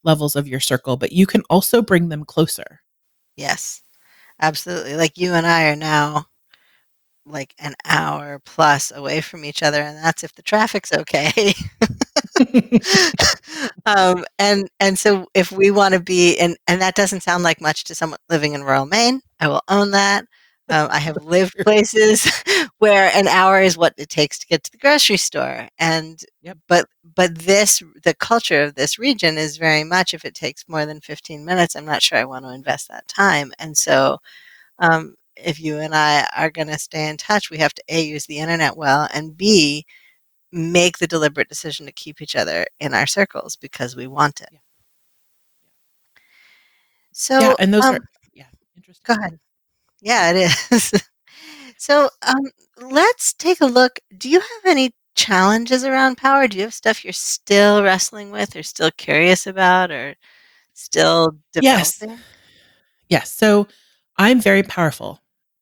levels of your circle, but you can also bring them closer. Yes, absolutely. Like you and I are now like an hour plus away from each other, and that's if the traffic's okay. um, and and so if we want to be and and that doesn't sound like much to someone living in rural Maine. I will own that. Um, I have lived places where an hour is what it takes to get to the grocery store, and Yep. but but this the culture of this region is very much if it takes more than fifteen minutes, I'm not sure I want to invest that time, and so um, if you and I are going to stay in touch, we have to a use the internet well, and b make the deliberate decision to keep each other in our circles because we want it. Yeah. Yeah, So, and those um, are yeah, interesting. go ahead. Yeah, it is. so, um, let's take a look. Do you have any challenges around power? Do you have stuff you're still wrestling with, or still curious about, or still Yes. developing? Yes. So I'm very powerful.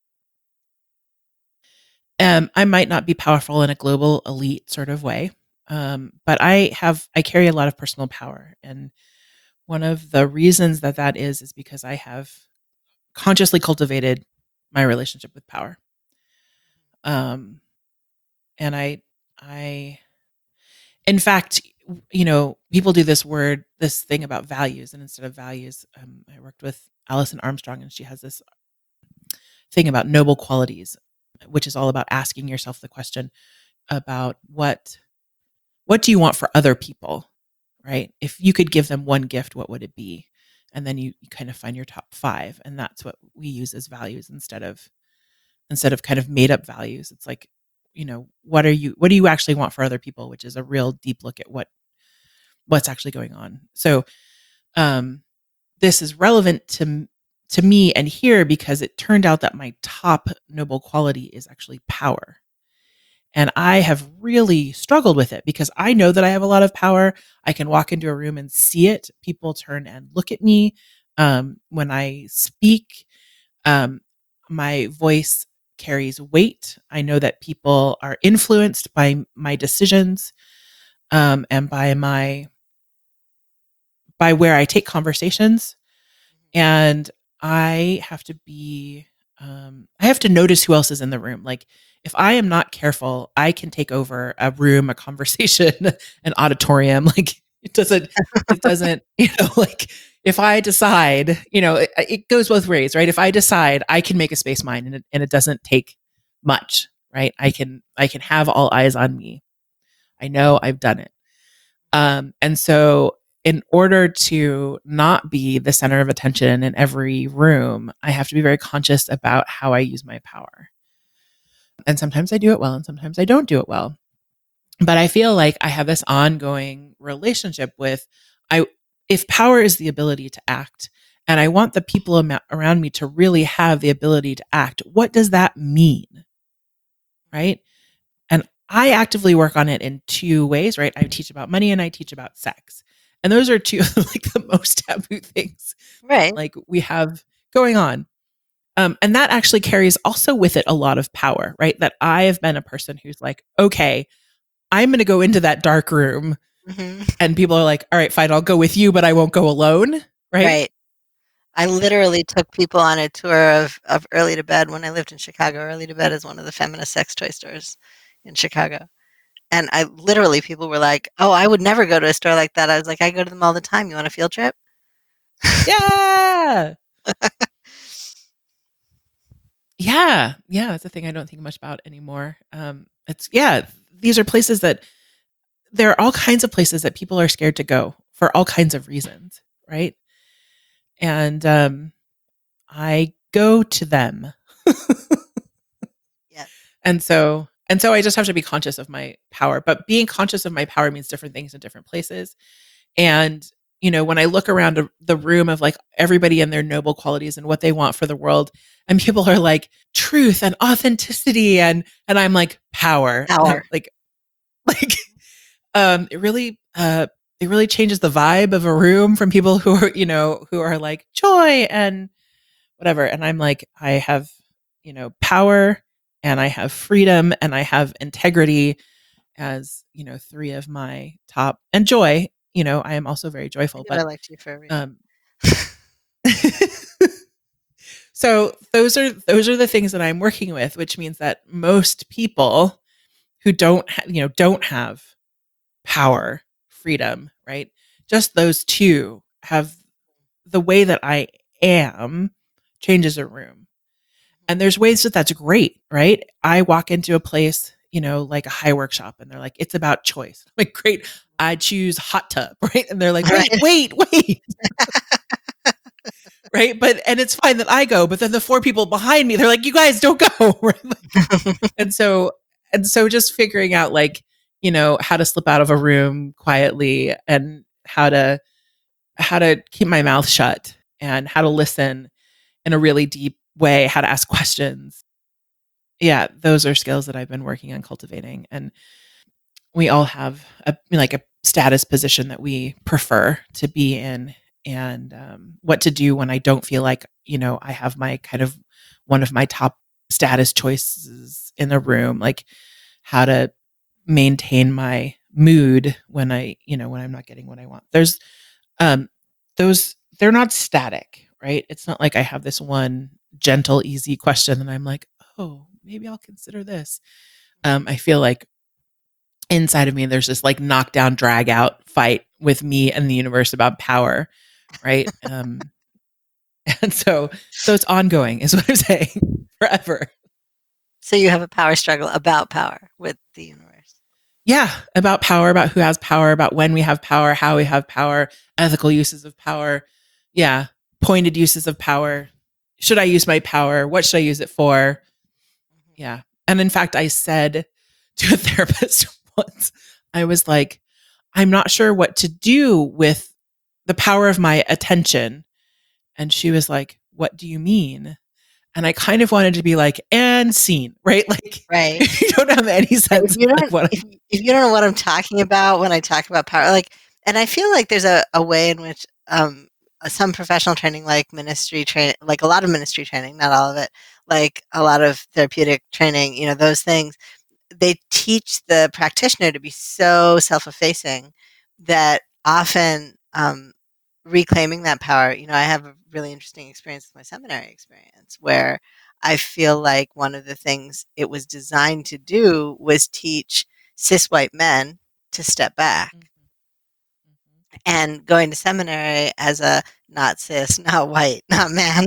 Um, I might not be powerful in a global elite sort of way, um, but I have I carry a lot of personal power, and one of the reasons that that is is because I have consciously cultivated my relationship with power. Um, and I, I, in fact, you know, people do this word, this thing about values, and instead of values, um, I worked with Alison Armstrong, and she has this thing about noble qualities, which is all about asking yourself the question about what what do you want for other people, right? If you could give them one gift, what would it be? And then you, you kind of find your top five, and that's what we use as values instead of instead of kind of made up values. It's like, you know, what are you what do you actually want for other people, which is a real deep look at what what's actually going on. So um this is relevant to to me and here because it turned out that my top noble quality is actually power. And I have really struggled with it because I know that I have a lot of power. I can walk into a room and see it. People turn and look at me. Um, when I speak, um, my voice carries weight. I know that people are influenced by my decisions, um, and by my by where I take conversations. And I have to be um, I have to notice who else is in the room. Like if I am not careful, I can take over a room, a conversation, an auditorium. Like it doesn't, it doesn't, you know, like if I decide, you know, it, it goes both ways, right? If I decide I can make a space mine and it, and it doesn't take much, right? I can, I can have all eyes on me. I know I've done it. Um, and so in order to not be the center of attention in every room, I have to be very conscious about how I use my power. And sometimes I do it well and sometimes I don't do it well. But I feel like I have this ongoing relationship with I if power is the ability to act and I want the people am- around me to really have the ability to act, what does that mean? Right? And I actively work on it in two ways, right? I teach about money and I teach about sex. And those are two of like the most taboo things Right. like we have going on. Um, and that actually carries also with it a lot of power, right? That I have been a person who's like, okay, I'm going to go into that dark room. hmm And people are like, all right, fine, I'll go with you, but I won't go alone. Right. Right. I literally took people on a tour of, of Early to Bed when I lived in Chicago. Early to Bed is one of the feminist sex toy stores in Chicago. And I literally, people were like, oh, I would never go to a store like that. I was like, I go to them all the time. You want a field trip? Yeah. Yeah. Yeah. That's a thing I don't think much about anymore. Um, it's, yeah, these are places that there are all kinds of places that people are scared to go for all kinds of reasons. Right. And um, I go to them. Yes. And so, and so I just have to be conscious of my power, but being conscious of my power means different things in different places. And, you know, when I look around a, the room of like everybody and their noble qualities and what they want for the world, and people are like truth and authenticity and, and I'm like power, Power. like, like, um, it really, uh, it really changes the vibe of a room from people who are, you know, who are like joy and whatever. And I'm like, I have, you know, power and I have freedom and I have integrity as, you know, three of my top and joy you know, I am also very I joyful, knew I but liked you for a reason. um so those are those are the things that I'm working with, which means that most people who don't ha- you know don't have power, freedom, right? Just those two have the way that I am changes a room. And there's ways that that's great, right? I walk into a place, you know, like a high workshop, and they're like, it's about choice. I'm like, great, I choose hot tub, right? And they're like, wait, Right. wait, wait. Right. But, and it's fine that I go, but then the four people behind me, they're like, you guys don't go. Right? Like, and so, and so just figuring out like, you know, how to slip out of a room quietly and how to, how to keep my mouth shut and how to listen in a really deep way, how to ask questions. Yeah, those are skills that I've been working on cultivating. And we all have a like a status position that we prefer to be in, and um, what to do when I don't feel like, you know, I have my kind of one of my top status choices in the room, like how to maintain my mood when I, you know, when I'm not getting what I want. There's um those they're not static, right? It's not like I have this one gentle, easy question and I'm like, oh, maybe I'll consider this. Um, I feel like inside of me, there's this like knockdown, drag out fight with me and the universe about power, right? Um, and so, so it's ongoing, is what I'm saying, forever. So you have a power struggle about power with the universe. Yeah, about power, about who has power, about when we have power, how we have power, ethical uses of power. Yeah, pointed uses of power. Should I use my power? What should I use it for? Yeah. And in fact, I said to a therapist once, I was like, I'm not sure what to do with the power of my attention. And she was like, what do you mean? And I kind of wanted to be like, and scene, right? Like, Right. you don't have any sense If you of don't, like what. if, if you don't know what I'm talking about when I talk about power, like, and I feel like there's a, a way in which um, some professional training, like ministry training, like a lot of ministry training, not all of it, like a lot of therapeutic training, you know, those things, they teach the practitioner to be so self-effacing that often um, reclaiming that power, you know, I have a really interesting experience with my seminary experience where I feel like one of the things it was designed to do was teach cis white men to step back. Mhm. And going to seminary as a not cis, not white, not man,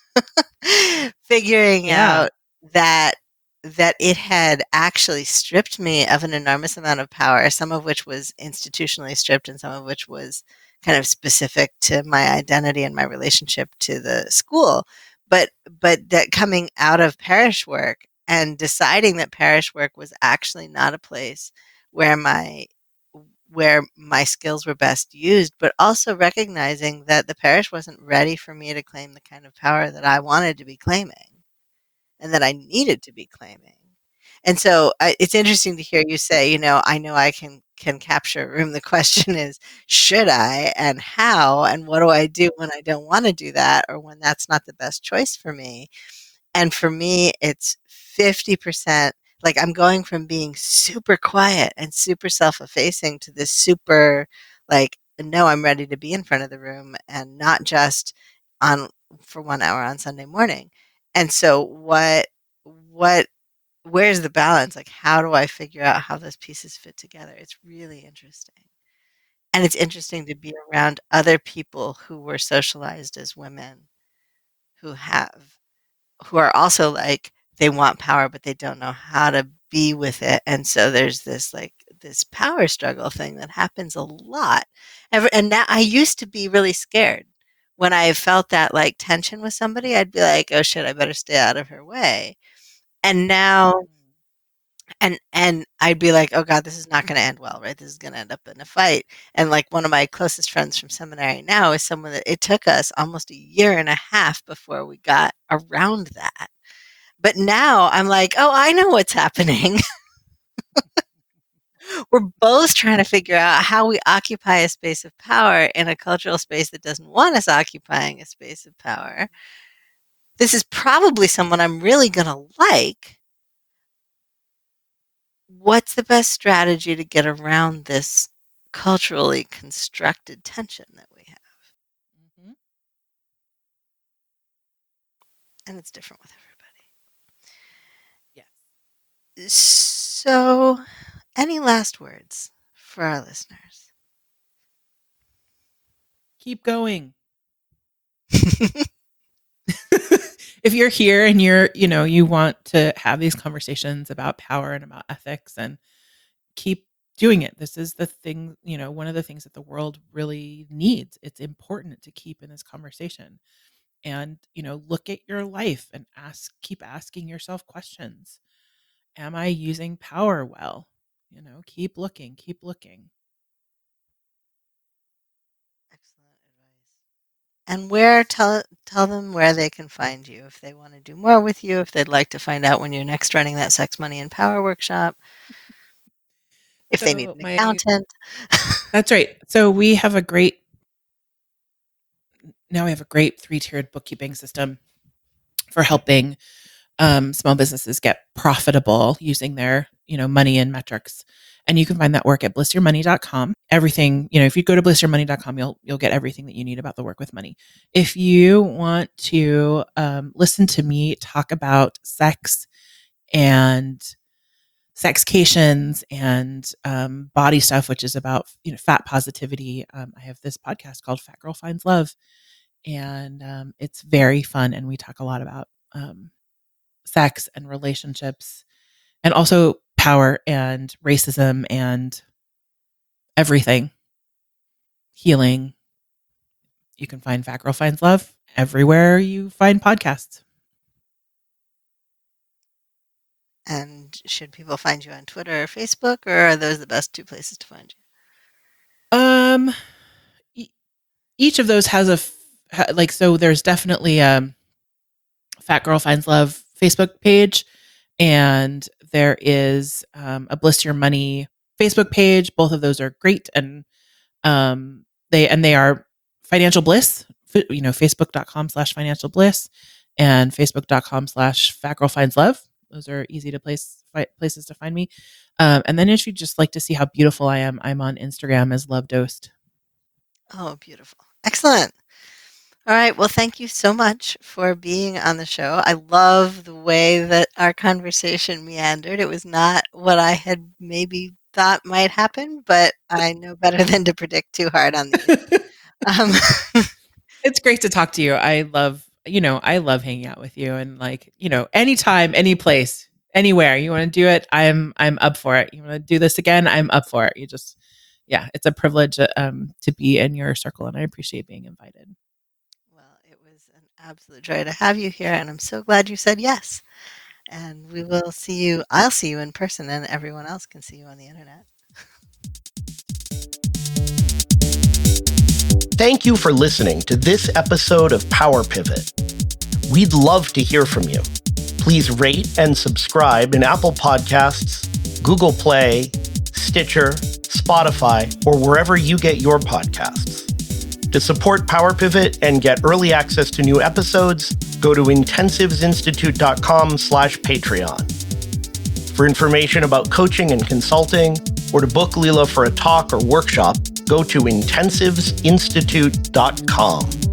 figuring Yeah. out that that it had actually stripped me of an enormous amount of power, some of which was institutionally stripped and some of which was kind of specific to my identity and my relationship to the school. But but that coming out of parish work and deciding that parish work was actually not a place where my where my skills were best used, but also recognizing that the parish wasn't ready for me to claim the kind of power that I wanted to be claiming and that I needed to be claiming. And so I, it's interesting to hear you say, you know, I know I can can capture a room. The question is, should I, and how, and what do I do when I don't want to do that, or when that's not the best choice for me? And for me, it's fifty percent like I'm going from being super quiet and super self-effacing to this super, like, no, I'm ready to be in front of the room and not just on for one hour on Sunday morning. And so what, what, where's the balance? Like, how do I figure out how those pieces fit together? It's really interesting. And it's interesting to be around other people who were socialized as women who have who are also like they want power but they don't know how to be with it, and so there's this like this power struggle thing that happens a lot. Ever and now I used to be really scared when I felt that like tension with somebody. I'd be like, oh shit, I better stay out of her way. And now and and I'd be like, oh god, this is not going to end well, right? This is going to end up in a fight. And like one of my closest friends from seminary now is someone that it took us almost a year and a half before we got around that. But now I'm like, oh, I know what's happening. We're both trying to figure out how we occupy a space of power in a cultural space that doesn't want us occupying a space of power. This is probably someone I'm really going to like. What's the best strategy to get around this culturally constructed tension that we have. Mhm. And it's different with Yes. everybody. So, any last words for our listeners? Keep going. If you're here and you're, you know, you want to have these conversations about power and about ethics, and keep doing it. This is the thing, you know, one of the things that the world really needs. It's important to keep in this conversation. And, you know, look at your life and ask, keep asking yourself questions. Am I using power well? You know, keep looking, keep looking. Excellent advice. And where tell tell them where they can find you if they want to do more with you, if they'd like to find out when you're next running that Sex, Money, and Power workshop, if they need So an my accountant. That's right. So we have a great now we have a great three-tiered bookkeeping system for helping um, small businesses get profitable using their, you know, money and metrics. And you can find that work at bliss your money dot com. Everything, you know, if you go to bliss your money dot com, you'll you'll get everything that you need about the work with money. If you want to um, listen to me talk about sex and sexcations and um, body stuff, which is about, you know, fat positivity, um, I have this podcast called Fat Girl Finds Love, and um, it's very fun. And we talk a lot about um, sex and relationships, and also power and racism and everything, healing. You can find Fat Girl Finds Love everywhere you find podcasts. And should people find you on Twitter or Facebook, or are those the best two places to find you? Um, e- each of those has a f- ha- like so. There's definitely a Fat Girl Finds Love Facebook page, and there is um, a Bliss Your Money Facebook page. Both of those are great, and um, they and they are financial bliss. f- You know, facebook dot com slash financial bliss and facebook dot com slash Fat Girl Finds Love. Those are easy to place fi- places to find me. Um, and then if you just like to see how beautiful I am, I'm on Instagram as Love Dosed. Oh, beautiful. Excellent. All right. Well, thank you so much for being on the show. I love the way that our conversation meandered. It was not what I had maybe thought might happen, but I know better than to predict too hard on these. Um, It's great to talk to you. I love, you know, I love hanging out with you, and like, you know, anytime, any place, anywhere you want to do it, I'm I'm up for it. You want to do this again, I'm up for it. You just yeah, it's a privilege um to be in your circle, and I appreciate being invited. well, it was an absolute joy to have you here, and I'm so glad you said yes. And we will see you. I'll see you in person, and everyone else can see you on the internet. Thank you for listening to this episode of Power Pivot. We'd love to hear from you. Please rate and subscribe in Apple Podcasts, Google Play, Stitcher, Spotify, or wherever you get your podcasts. To support Power Pivot and get early access to new episodes, go to intensivesinstitute.com slash Patreon. For information about coaching and consulting, or to book Leela for a talk or workshop, go to intensivsinstitute dot com.